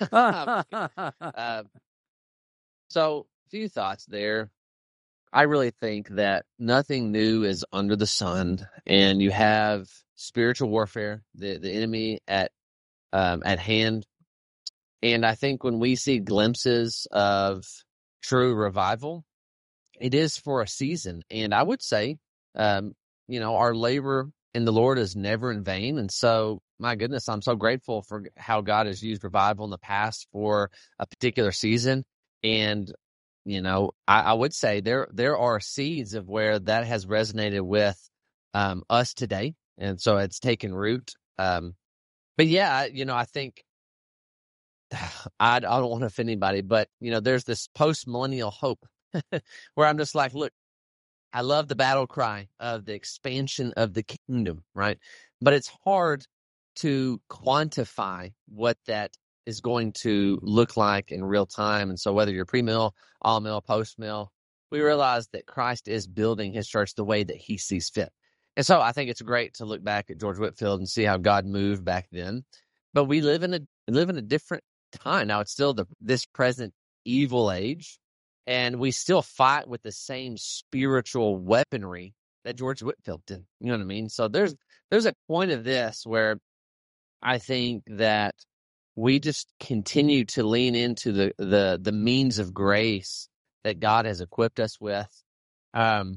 uh, so, a few thoughts there. I really think that nothing new is under the sun, and you have spiritual warfare, the, the enemy at um, at hand. And I think when we see glimpses of true revival, it is for a season. And I would say, um, you know, our labor in the Lord is never in vain. And so, my goodness, I'm so grateful for how God has used revival in the past for a particular season. And, you know, I, I would say there there are seeds of where that has resonated with um, us today. And so it's taken root. Um, but yeah, you know, I think I, I don't want to offend anybody, but, you know, there's this post-millennial hope where I'm just like, look, I love the battle cry of the expansion of the kingdom, right? But it's hard to quantify what that is going to look like in real time. And so whether you're pre-mill, all-mill, post-mill, we realize that Christ is building his church the way that he sees fit. And so I think it's great to look back at George Whitefield and see how God moved back then. But we live in a live in a different time. Now, it's still the this present evil age, and we still fight with the same spiritual weaponry that George Whitefield did. You know what I mean? So there's there's a point of this where I think that we just continue to lean into the the, the means of grace that God has equipped us with. Um,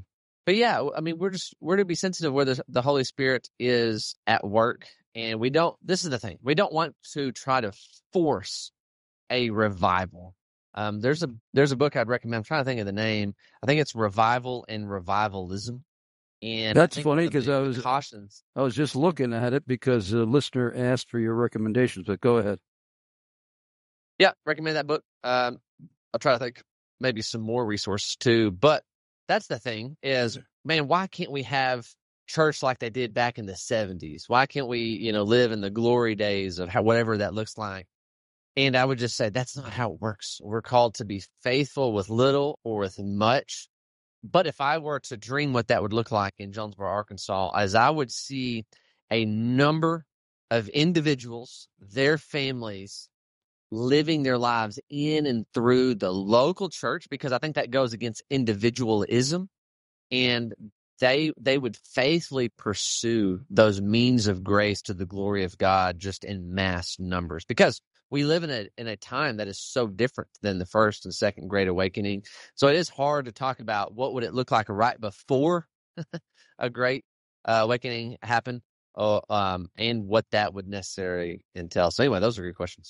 but yeah, I mean, we're just we're to be sensitive where the, the Holy Spirit is at work, and we don't. This is the thing: we don't want to try to force a revival. Um, there's a there's a book I'd recommend. I'm trying to think of the name. I think it's Revival and Revivalism. And
that's funny because I was
cautions.
I was just looking at it because a listener asked for your recommendations. But go ahead.
Yeah, recommend that book. Um, I'll try to think maybe some more resources too. But that's the thing is, man, why can't we have church like they did back in the seventies? Why can't we, you know, live in the glory days of how, whatever that looks like? And I would just say that's not how it works. We're called to be faithful with little or with much. But if I were to dream what that would look like in Jonesboro, Arkansas, as I would see a number of individuals, their families, living their lives in and through the local church, because I think that goes against individualism, and they they would faithfully pursue those means of grace to the glory of God just in mass numbers. Because we live in a in a time that is so different than the first and second Great Awakening. So it is hard to talk about what would it look like right before a Great uh, Awakening happened, uh, um, and what that would necessarily entail. So anyway, those are good questions.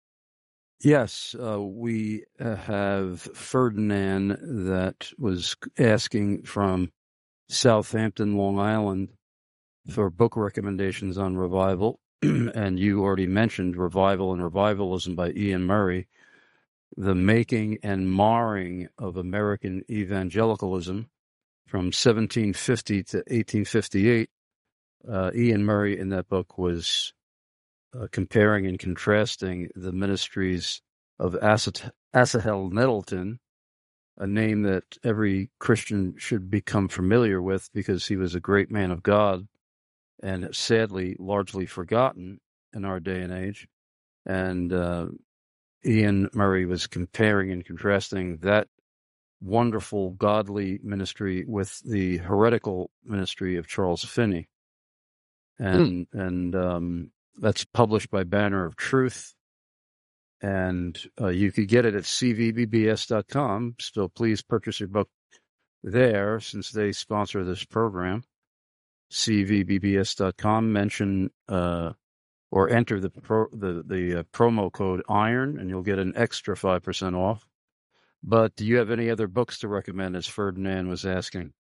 Yes, uh, we have Ferdinand that was asking from Southampton, Long Island, for book recommendations on revival. And you already mentioned Revival and Revivalism by Ian Murray, The Making and Marring of American Evangelicalism from seventeen fifty to eighteen fifty-eight. Uh, Ian Murray in that book was uh, comparing and contrasting the ministries of Asahel Nettleton, a name that every Christian should become familiar with because he was a great man of God, and sadly largely forgotten in our day and age. And uh, Ian Murray was comparing and contrasting that wonderful godly ministry with the heretical ministry of Charles Finney. And mm. and um, that's published by Banner of Truth. And uh, you could get it at c v b b s dot com. So please purchase your book there since they sponsor this program. c v b b s dot com. Mention uh, or enter the pro, the the uh, promo code IRON, and you'll get an extra five percent off. But do you have any other books to recommend, as Ferdinand was asking?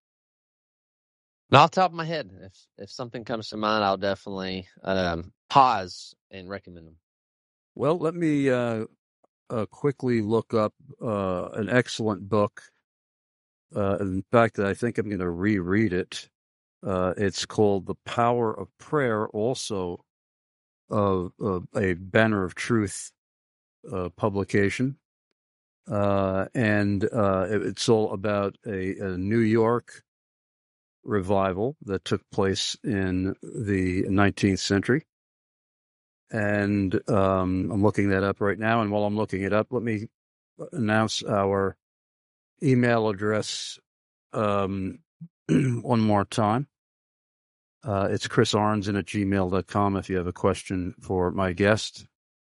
Not off the top of my head. If if something comes to mind, I'll definitely um, pause and recommend them.
Well, let me uh, uh, quickly look up uh, an excellent book. Uh, in fact, I think I'm going to reread it. Uh, it's called The Power of Prayer, also of uh, a Banner of Truth uh, publication. Uh, and uh, it's all about a, a New York revival that took place in the nineteenth century. And um, I'm looking that up right now. And while I'm looking it up, let me announce our email address um, one more time. Uh, it's chris arnzen at gmail dot com if you have a question for my guest.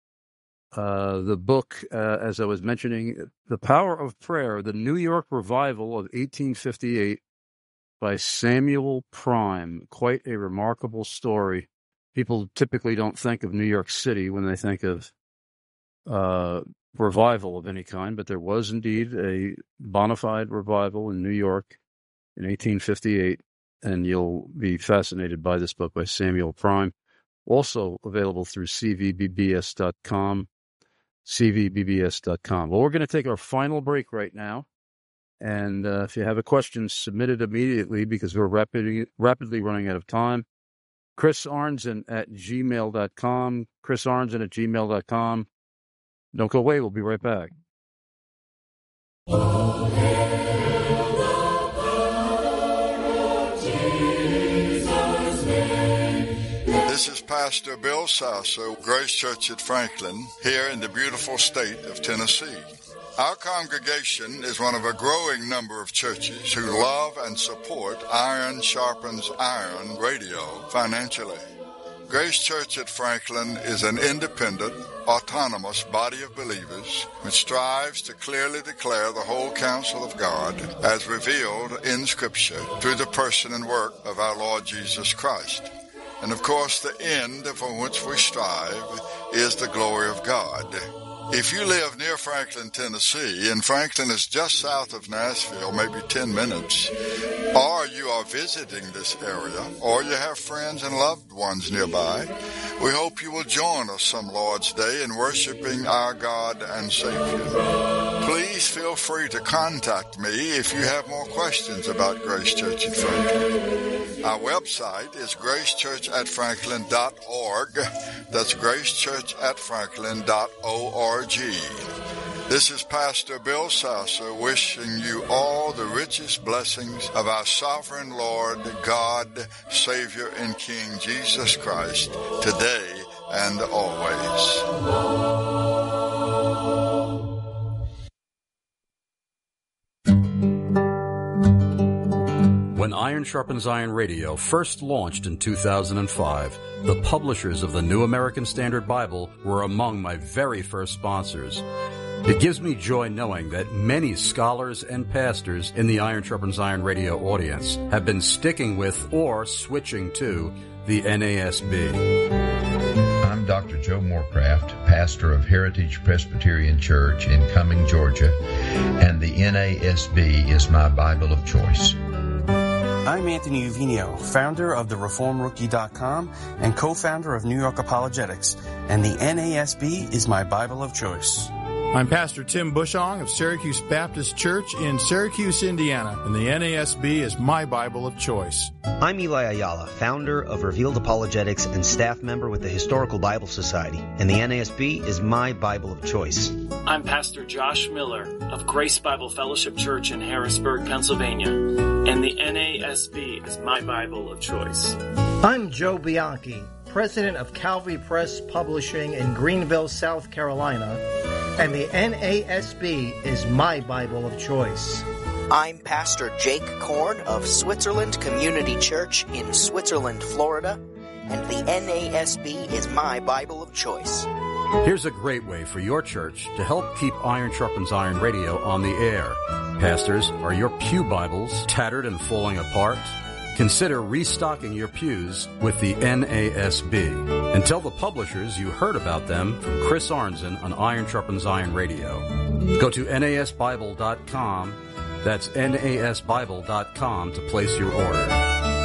Uh, the book, uh, as I was mentioning, The Power of Prayer, the New York Revival of eighteen fifty-eight by Samuel Prime. Quite a remarkable story. People typically don't think of New York City when they think of uh, revival of any kind, but there was indeed a bona fide revival in New York in eighteen fifty-eight, and you'll be fascinated by this book by Samuel Prime. Also available through c v b b s dot com, c v b b s dot com. Well, we're going to take our final break right now, and uh, if you have a question, submit it immediately because we're rapidly, rapidly running out of time. Chris Arnzen at gmail dot com. Chris Arnzen at gmail dot com. Don't go away. We'll be right back.
Oh, hail the power of Jesus' name. This is Pastor Bill Sasso, Grace Church at Franklin, here in the beautiful state of Tennessee. Our congregation is one of a growing number of churches who love and support Iron Sharpens Iron Radio financially. Grace Church at Franklin is an independent, autonomous body of believers which strives to clearly declare the whole counsel of God as revealed in Scripture through the person and work of our Lord Jesus Christ. And of course, the end for which we strive is the glory of God. If you live near Franklin, Tennessee, and Franklin is just south of Nashville, maybe ten minutes, or you are visiting this area, or you have friends and loved ones nearby, we hope you will join us some Lord's Day in worshiping our God and Savior. Please feel free to contact me if you have more questions about Grace Church at Franklin. Our website is grace church at franklin dot org. That's grace church at franklin dot org. This is Pastor Bill Sasser wishing you all the richest blessings of our sovereign Lord, God, Savior, and King Jesus Christ, today and always.
When Iron Sharpens Iron Radio first launched in two thousand five, the publishers of the New American Standard Bible were among my very first sponsors. It gives me joy knowing that many scholars and pastors in the Iron Sharpens Iron Radio audience have been sticking with or switching to the N A S B.
I'm Doctor Joe Morecraft, pastor of Heritage Presbyterian Church in Cumming, Georgia, and the N A S B is my Bible of choice.
I'm Anthony Uvinio, founder of the reform rookie dot com and co-founder of New York Apologetics, and the N A S B is my Bible of choice.
I'm Pastor Tim Bushong of Syracuse Baptist Church in Syracuse, Indiana, and the N A S B is my Bible of choice.
I'm Eli Ayala, founder of Revealed Apologetics and staff member with the Historical Bible Society, and the N A S B is my Bible of choice.
I'm Pastor Josh Miller of Grace Bible Fellowship Church in Harrisburg, Pennsylvania, and the N A S B is my Bible of choice.
I'm Joe Bianchi, president of Calvary Press Publishing in Greenville, South Carolina, and the N A S B is my Bible of choice.
I'm Pastor Jake Korn of Switzerland Community Church in Switzerland, Florida, and the N A S B is my Bible of choice.
Here's a great way for your church to help keep Iron Sharpens Iron Radio on the air. Pastors, are your pew Bibles tattered and falling apart? Consider restocking your pews with the N A S B. And tell the publishers you heard about them from Chris Arnzen on Iron Sharpens Iron Radio. Go to N A S Bible dot com. That's N A S Bible dot com to place your order.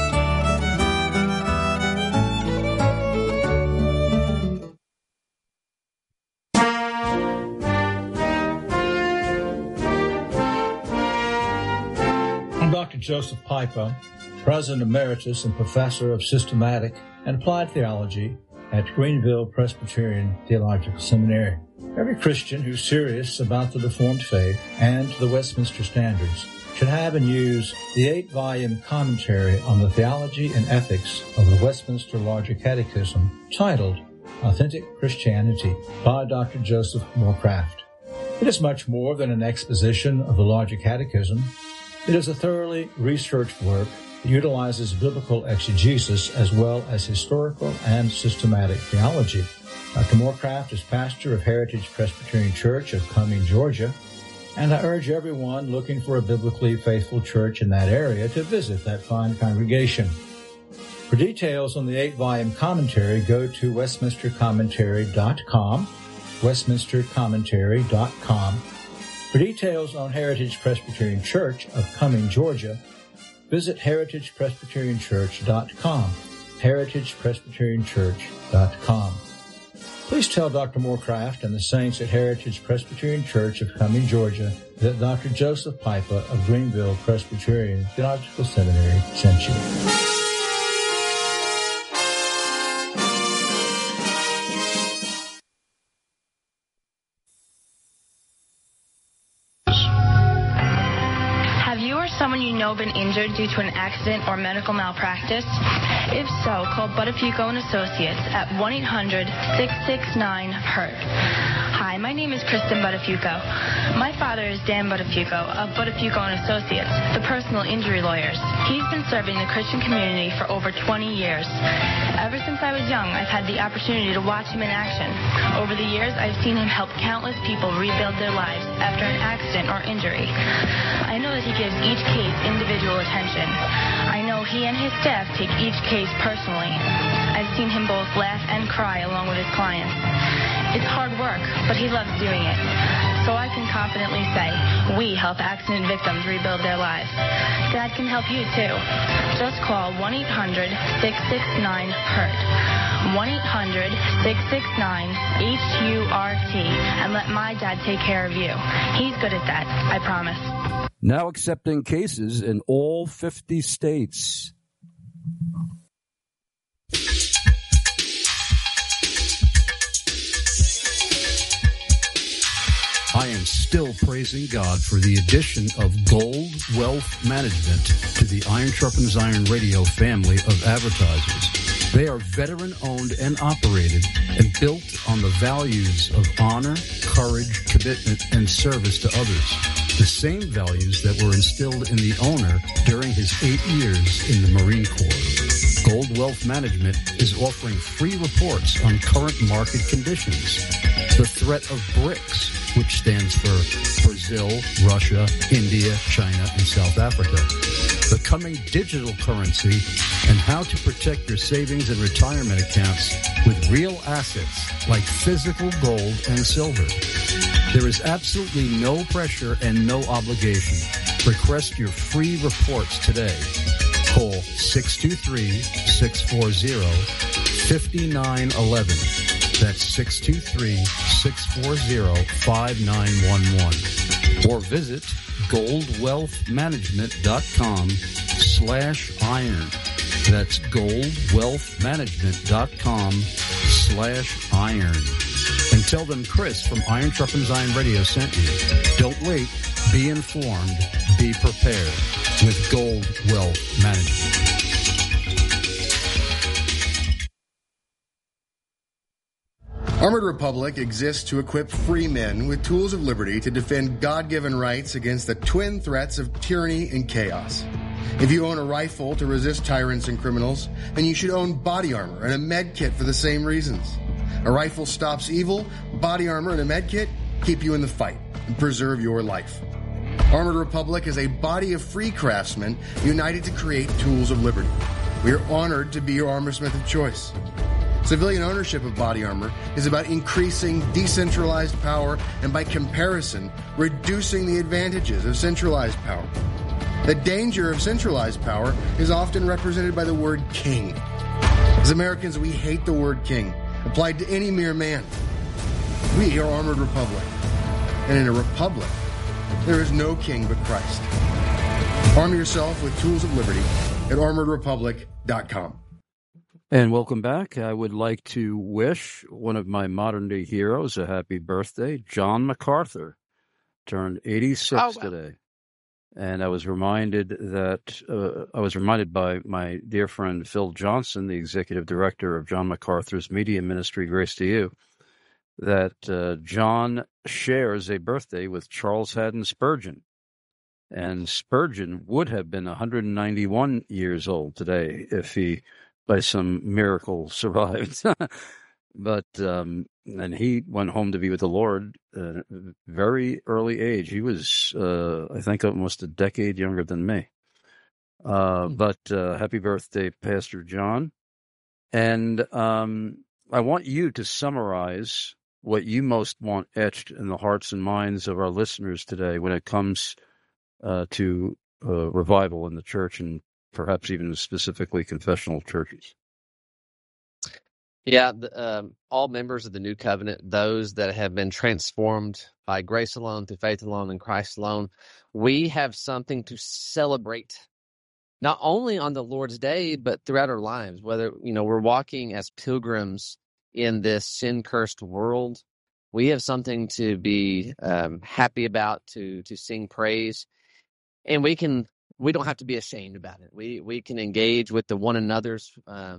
Doctor Joseph Piper, President Emeritus and Professor of Systematic and Applied Theology at Greenville Presbyterian Theological Seminary. Every Christian who's serious about the Reformed faith and the Westminster Standards should have and use the eight-volume commentary on the theology and ethics of the Westminster Larger Catechism titled Authentic Christianity by Doctor Joseph Morecraft. It is much more than an exposition of the Larger Catechism. It is a thoroughly researched work that utilizes biblical exegesis as well as historical and systematic theology. Doctor Morecraft is pastor of Heritage Presbyterian Church of Cumming, Georgia, and I urge everyone looking for a biblically faithful church in that area to visit that fine congregation. For details on the eight-volume commentary, go to westminster commentary dot com, westminster commentary dot com. For details on Heritage Presbyterian Church of Cumming, Georgia, visit heritage presbyterian church dot com, heritage presbyterian church dot com. Please tell Doctor Morecraft and the saints at Heritage Presbyterian Church of Cumming, Georgia, that Doctor Joseph Piper of Greenville Presbyterian Theological Seminary sent you.
Someone you know been injured due to an accident or medical malpractice? If so, call Buttafuoco and Associates at one eight hundred six six nine hurt. Hi, my name is Kristen Buttafuoco. My father is Dan Buttafuoco of Buttafuoco and Associates, the personal injury lawyers. He's been serving the Christian community for over twenty years. Ever since I was young, I've had the opportunity to watch him in action. Over the years, I've seen him help countless people rebuild their lives after an accident or injury. I know that he gives each case individual attention. I know he and his staff take each case personally. I've seen him both laugh and cry along with his clients. It's hard work, but he loves doing it. So I can confidently say, we help accident victims rebuild their lives. Dad can help you too. Just call one eight hundred six six nine hurt. one eight hundred six six nine H U R T and let my dad take care of you. He's good at that, I promise.
Now accepting cases in all fifty states. I am still praising God for the addition of Gold Wealth Management to the Iron Sharpens Iron Radio family of advertisers. They are veteran-owned and operated and built on the values of honor, courage, commitment, and service to others. The same values that were instilled in the owner during his eight years in the Marine Corps. Gold Wealth Management is offering free reports on current market conditions. The threat of BRICS, which stands for Brazil, Russia, India, China, and South Africa. The coming digital currency and how to protect your savings and retirement accounts with real assets like physical gold and silver. There is absolutely no pressure and no obligation. Request your free reports today. Call six two three, six four zero, five nine one one. That's six two three, six four zero, five nine one one. Or visit goldwealthmanagement.com slash iron. That's goldwealthmanagement.com slash iron. And tell them Chris from Iron Sharpens Iron Radio sent you. Don't wait. Be informed. Be prepared with Gold Wealth Management.
Armored Republic exists to equip free men with tools of liberty to defend God-given rights against the twin threats of tyranny and chaos. If you own a rifle to resist tyrants and criminals, then you should own body armor and a med kit for the same reasons. A rifle stops evil, body armor and a med kit keep you in the fight and preserve your life. Armored Republic is a body of free craftsmen united to create tools of liberty. We are honored to be your armorsmith of choice. Civilian ownership of body armor is about increasing decentralized power and, by comparison, reducing the advantages of centralized power. The danger of centralized power is often represented by the word king. As Americans, we hate the word king, applied to any mere man. We are Armored Republic, and in a republic, there is no king but Christ. Arm yourself with tools of liberty at armored republic dot com.
And welcome back. I would like to wish one of my modern-day heroes a happy birthday. John MacArthur turned eighty-six oh, wow. today. And I was reminded that, uh, I was reminded by my dear friend Phil Johnson, the executive director of John MacArthur's media ministry, Grace to You, that uh, John shares a birthday with Charles Haddon Spurgeon. And Spurgeon would have been one hundred ninety-one years old today if he, by some miracle, survived. But, um, and he went home to be with the Lord at a very early age. He was, uh, I think, almost a decade younger than me. Uh, but uh, happy birthday, Pastor John. And um, I want you to summarize what you most want etched in the hearts and minds of our listeners today when it comes uh, to uh, revival in the church, and perhaps even specifically confessional churches.
Yeah, the, um, all members of the New Covenant, those that have been transformed by grace alone, through faith alone, in Christ alone, we have something to celebrate, not only on the Lord's Day, but throughout our lives. Whether, you know, we're walking as pilgrims in this sin-cursed world, we have something to be um, happy about, to to sing praise, and we can we don't have to be ashamed about it. We we can engage with the one another's um,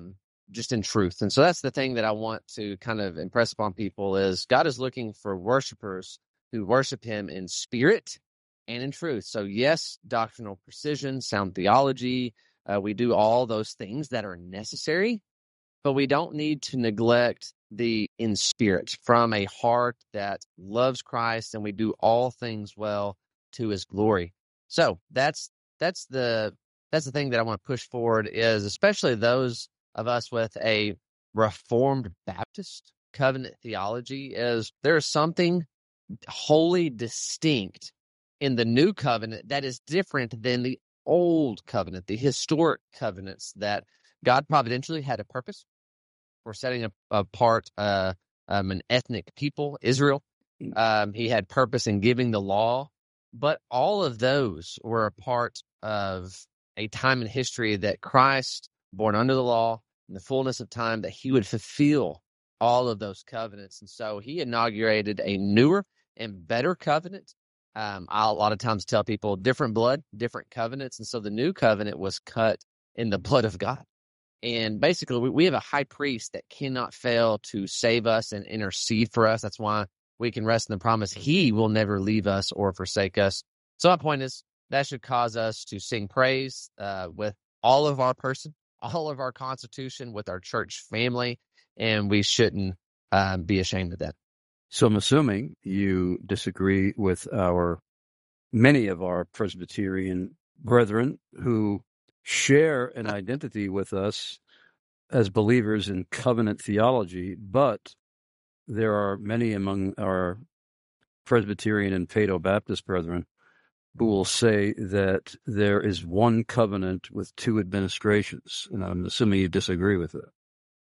just in truth. And so that's the thing that I want to kind of impress upon people is God is looking for worshipers who worship him in spirit and in truth. So yes, doctrinal precision, sound theology, uh, we do all those things that are necessary, but we don't need to neglect the in spirit from a heart that loves Christ, and we do all things well to his glory. So that's that's the that's the thing that I want to push forward is especially those of us with a Reformed Baptist covenant theology is there is something wholly distinct in the new covenant that is different than the old covenant, the historic covenants that God providentially had a purpose for setting apart uh, um, an ethnic people, Israel. Um, he had purpose in giving the law, but all of those were a part of a time in history that Christ, born under the law, in the fullness of time, that he would fulfill all of those covenants. And so he inaugurated a newer and better covenant. Um, I'll a lot of times tell people different blood, different covenants. And so the new covenant was cut in the blood of God. And basically, we, we have a high priest that cannot fail to save us and intercede for us. That's why we can rest in the promise he will never leave us or forsake us. So my point is that should cause us to sing praise uh, with all of our person, all of our constitution, with our church family, and we shouldn't um, be ashamed of that.
So I'm assuming you disagree with our many of our Presbyterian brethren who share an identity with us as believers in covenant theology, but there are many among our Presbyterian and Paedo-Baptist brethren who will say that there is one covenant with two administrations, and I'm assuming you disagree with that.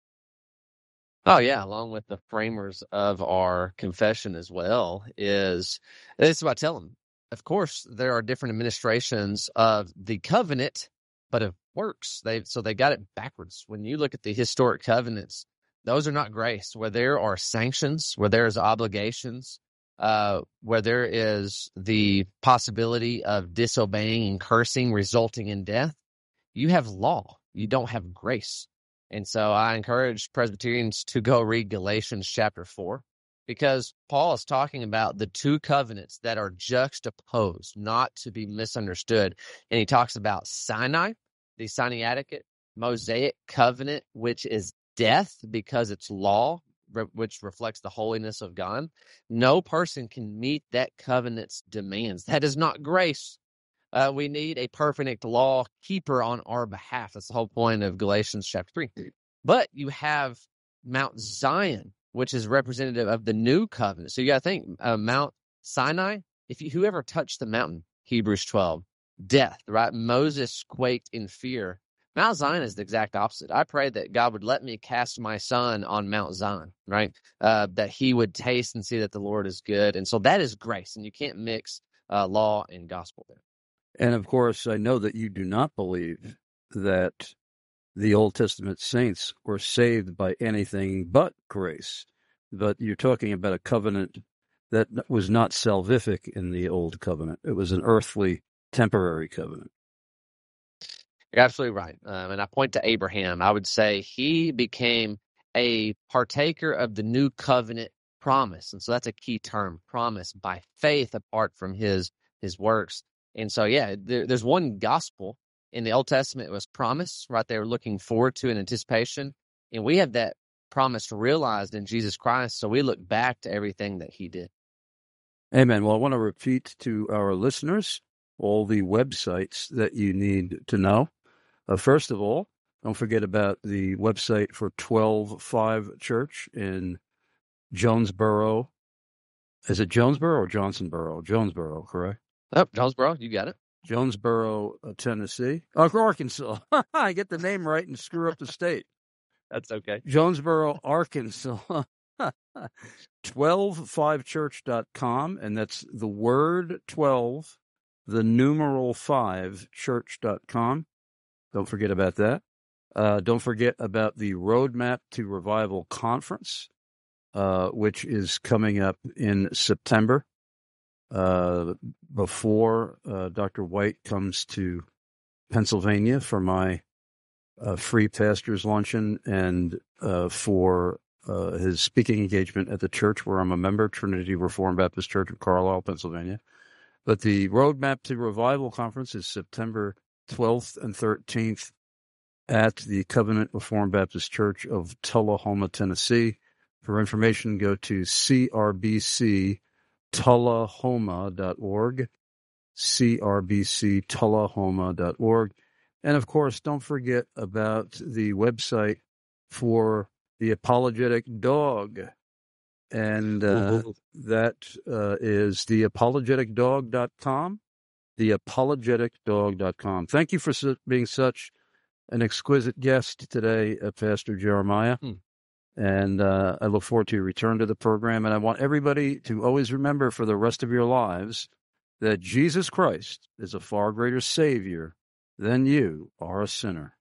Oh, yeah, along with the framers of our confession as well, is this is what I tell them. Of course, there are different administrations of the covenant, but of works. They so they got it backwards. When you look at the historic covenants, those are not grace. Where there are sanctions, where there is obligations, uh, where there is the possibility of disobeying and cursing resulting in death, you have law. You don't have grace. And so I encourage Presbyterians to go read Galatians chapter four, because Paul is talking about the two covenants that are juxtaposed, not to be misunderstood. And he talks about Sinai, the Sinaitic Mosaic covenant, which is death because it's law, re- which reflects the holiness of God. No person can meet that covenant's demands. That is not grace. Uh, we need a perfect law keeper on our behalf. That's the whole point of Galatians chapter three. But you have Mount Zion, which is representative of the new covenant. So you got to think, uh, Mount Sinai, if you, whoever touched the mountain, Hebrews twelve, death, right? Moses quaked in fear. Mount Zion is the exact opposite. I pray that God would let me cast my son on Mount Zion, right? Uh, that he would taste and see that the Lord is good. And so that is grace, and you can't mix uh, law and gospel there.
And of course, I know that you do not believe that the Old Testament saints were saved by anything but grace. But you're talking about a covenant that was not salvific in the Old Covenant. It was an earthly, temporary covenant.
You're absolutely right. Um, and I point to Abraham. I would say he became a partaker of the new covenant promise. And so that's a key term, promise, by faith apart from his his works. And so, yeah, there, there's one gospel in the Old Testament. It was promise, right? They were looking forward to in anticipation. And we have that promise realized in Jesus Christ. So we look back to everything that he did.
Amen. Well, I want to repeat to our listeners all the websites that you need to know. Uh, first of all, don't forget about the website for twelve five Church in Jonesboro. Is it Jonesboro or Johnsonboro? Jonesboro, correct?
Oh, Jonesboro, you got it.
Jonesboro, uh, Tennessee. Oh, Arkansas. I get the name right and screw up the state.
That's okay.
Jonesboro, Arkansas. twelve five church dot com, and that's the word twelve, the numeral five, church dot com. Don't forget about that. Uh, don't forget about the Roadmap to Revival Conference, uh, which is coming up in September. Uh, before uh, Doctor White comes to Pennsylvania for my a free pastor's luncheon and uh, for uh, his speaking engagement at the church where I'm a member, Trinity Reformed Baptist Church in Carlisle, Pennsylvania. But the Roadmap to Revival Conference is September twelfth and thirteenth at the Covenant Reformed Baptist Church of Tullahoma, Tennessee. For information, go to c r b c tullahoma dot org, c r b c tullahoma dot org. And, of course, don't forget about the website for the Apologetic Dog. And uh, that uh, is the apologetic dog dot com, the apologetic dog dot com. Thank you for su- being such an exquisite guest today, uh, Pastor Jeremiah. Hmm. And uh, I look forward to your return to the program. And I want everybody to always remember for the rest of your lives that Jesus Christ is a far greater Savior than you are a sinner.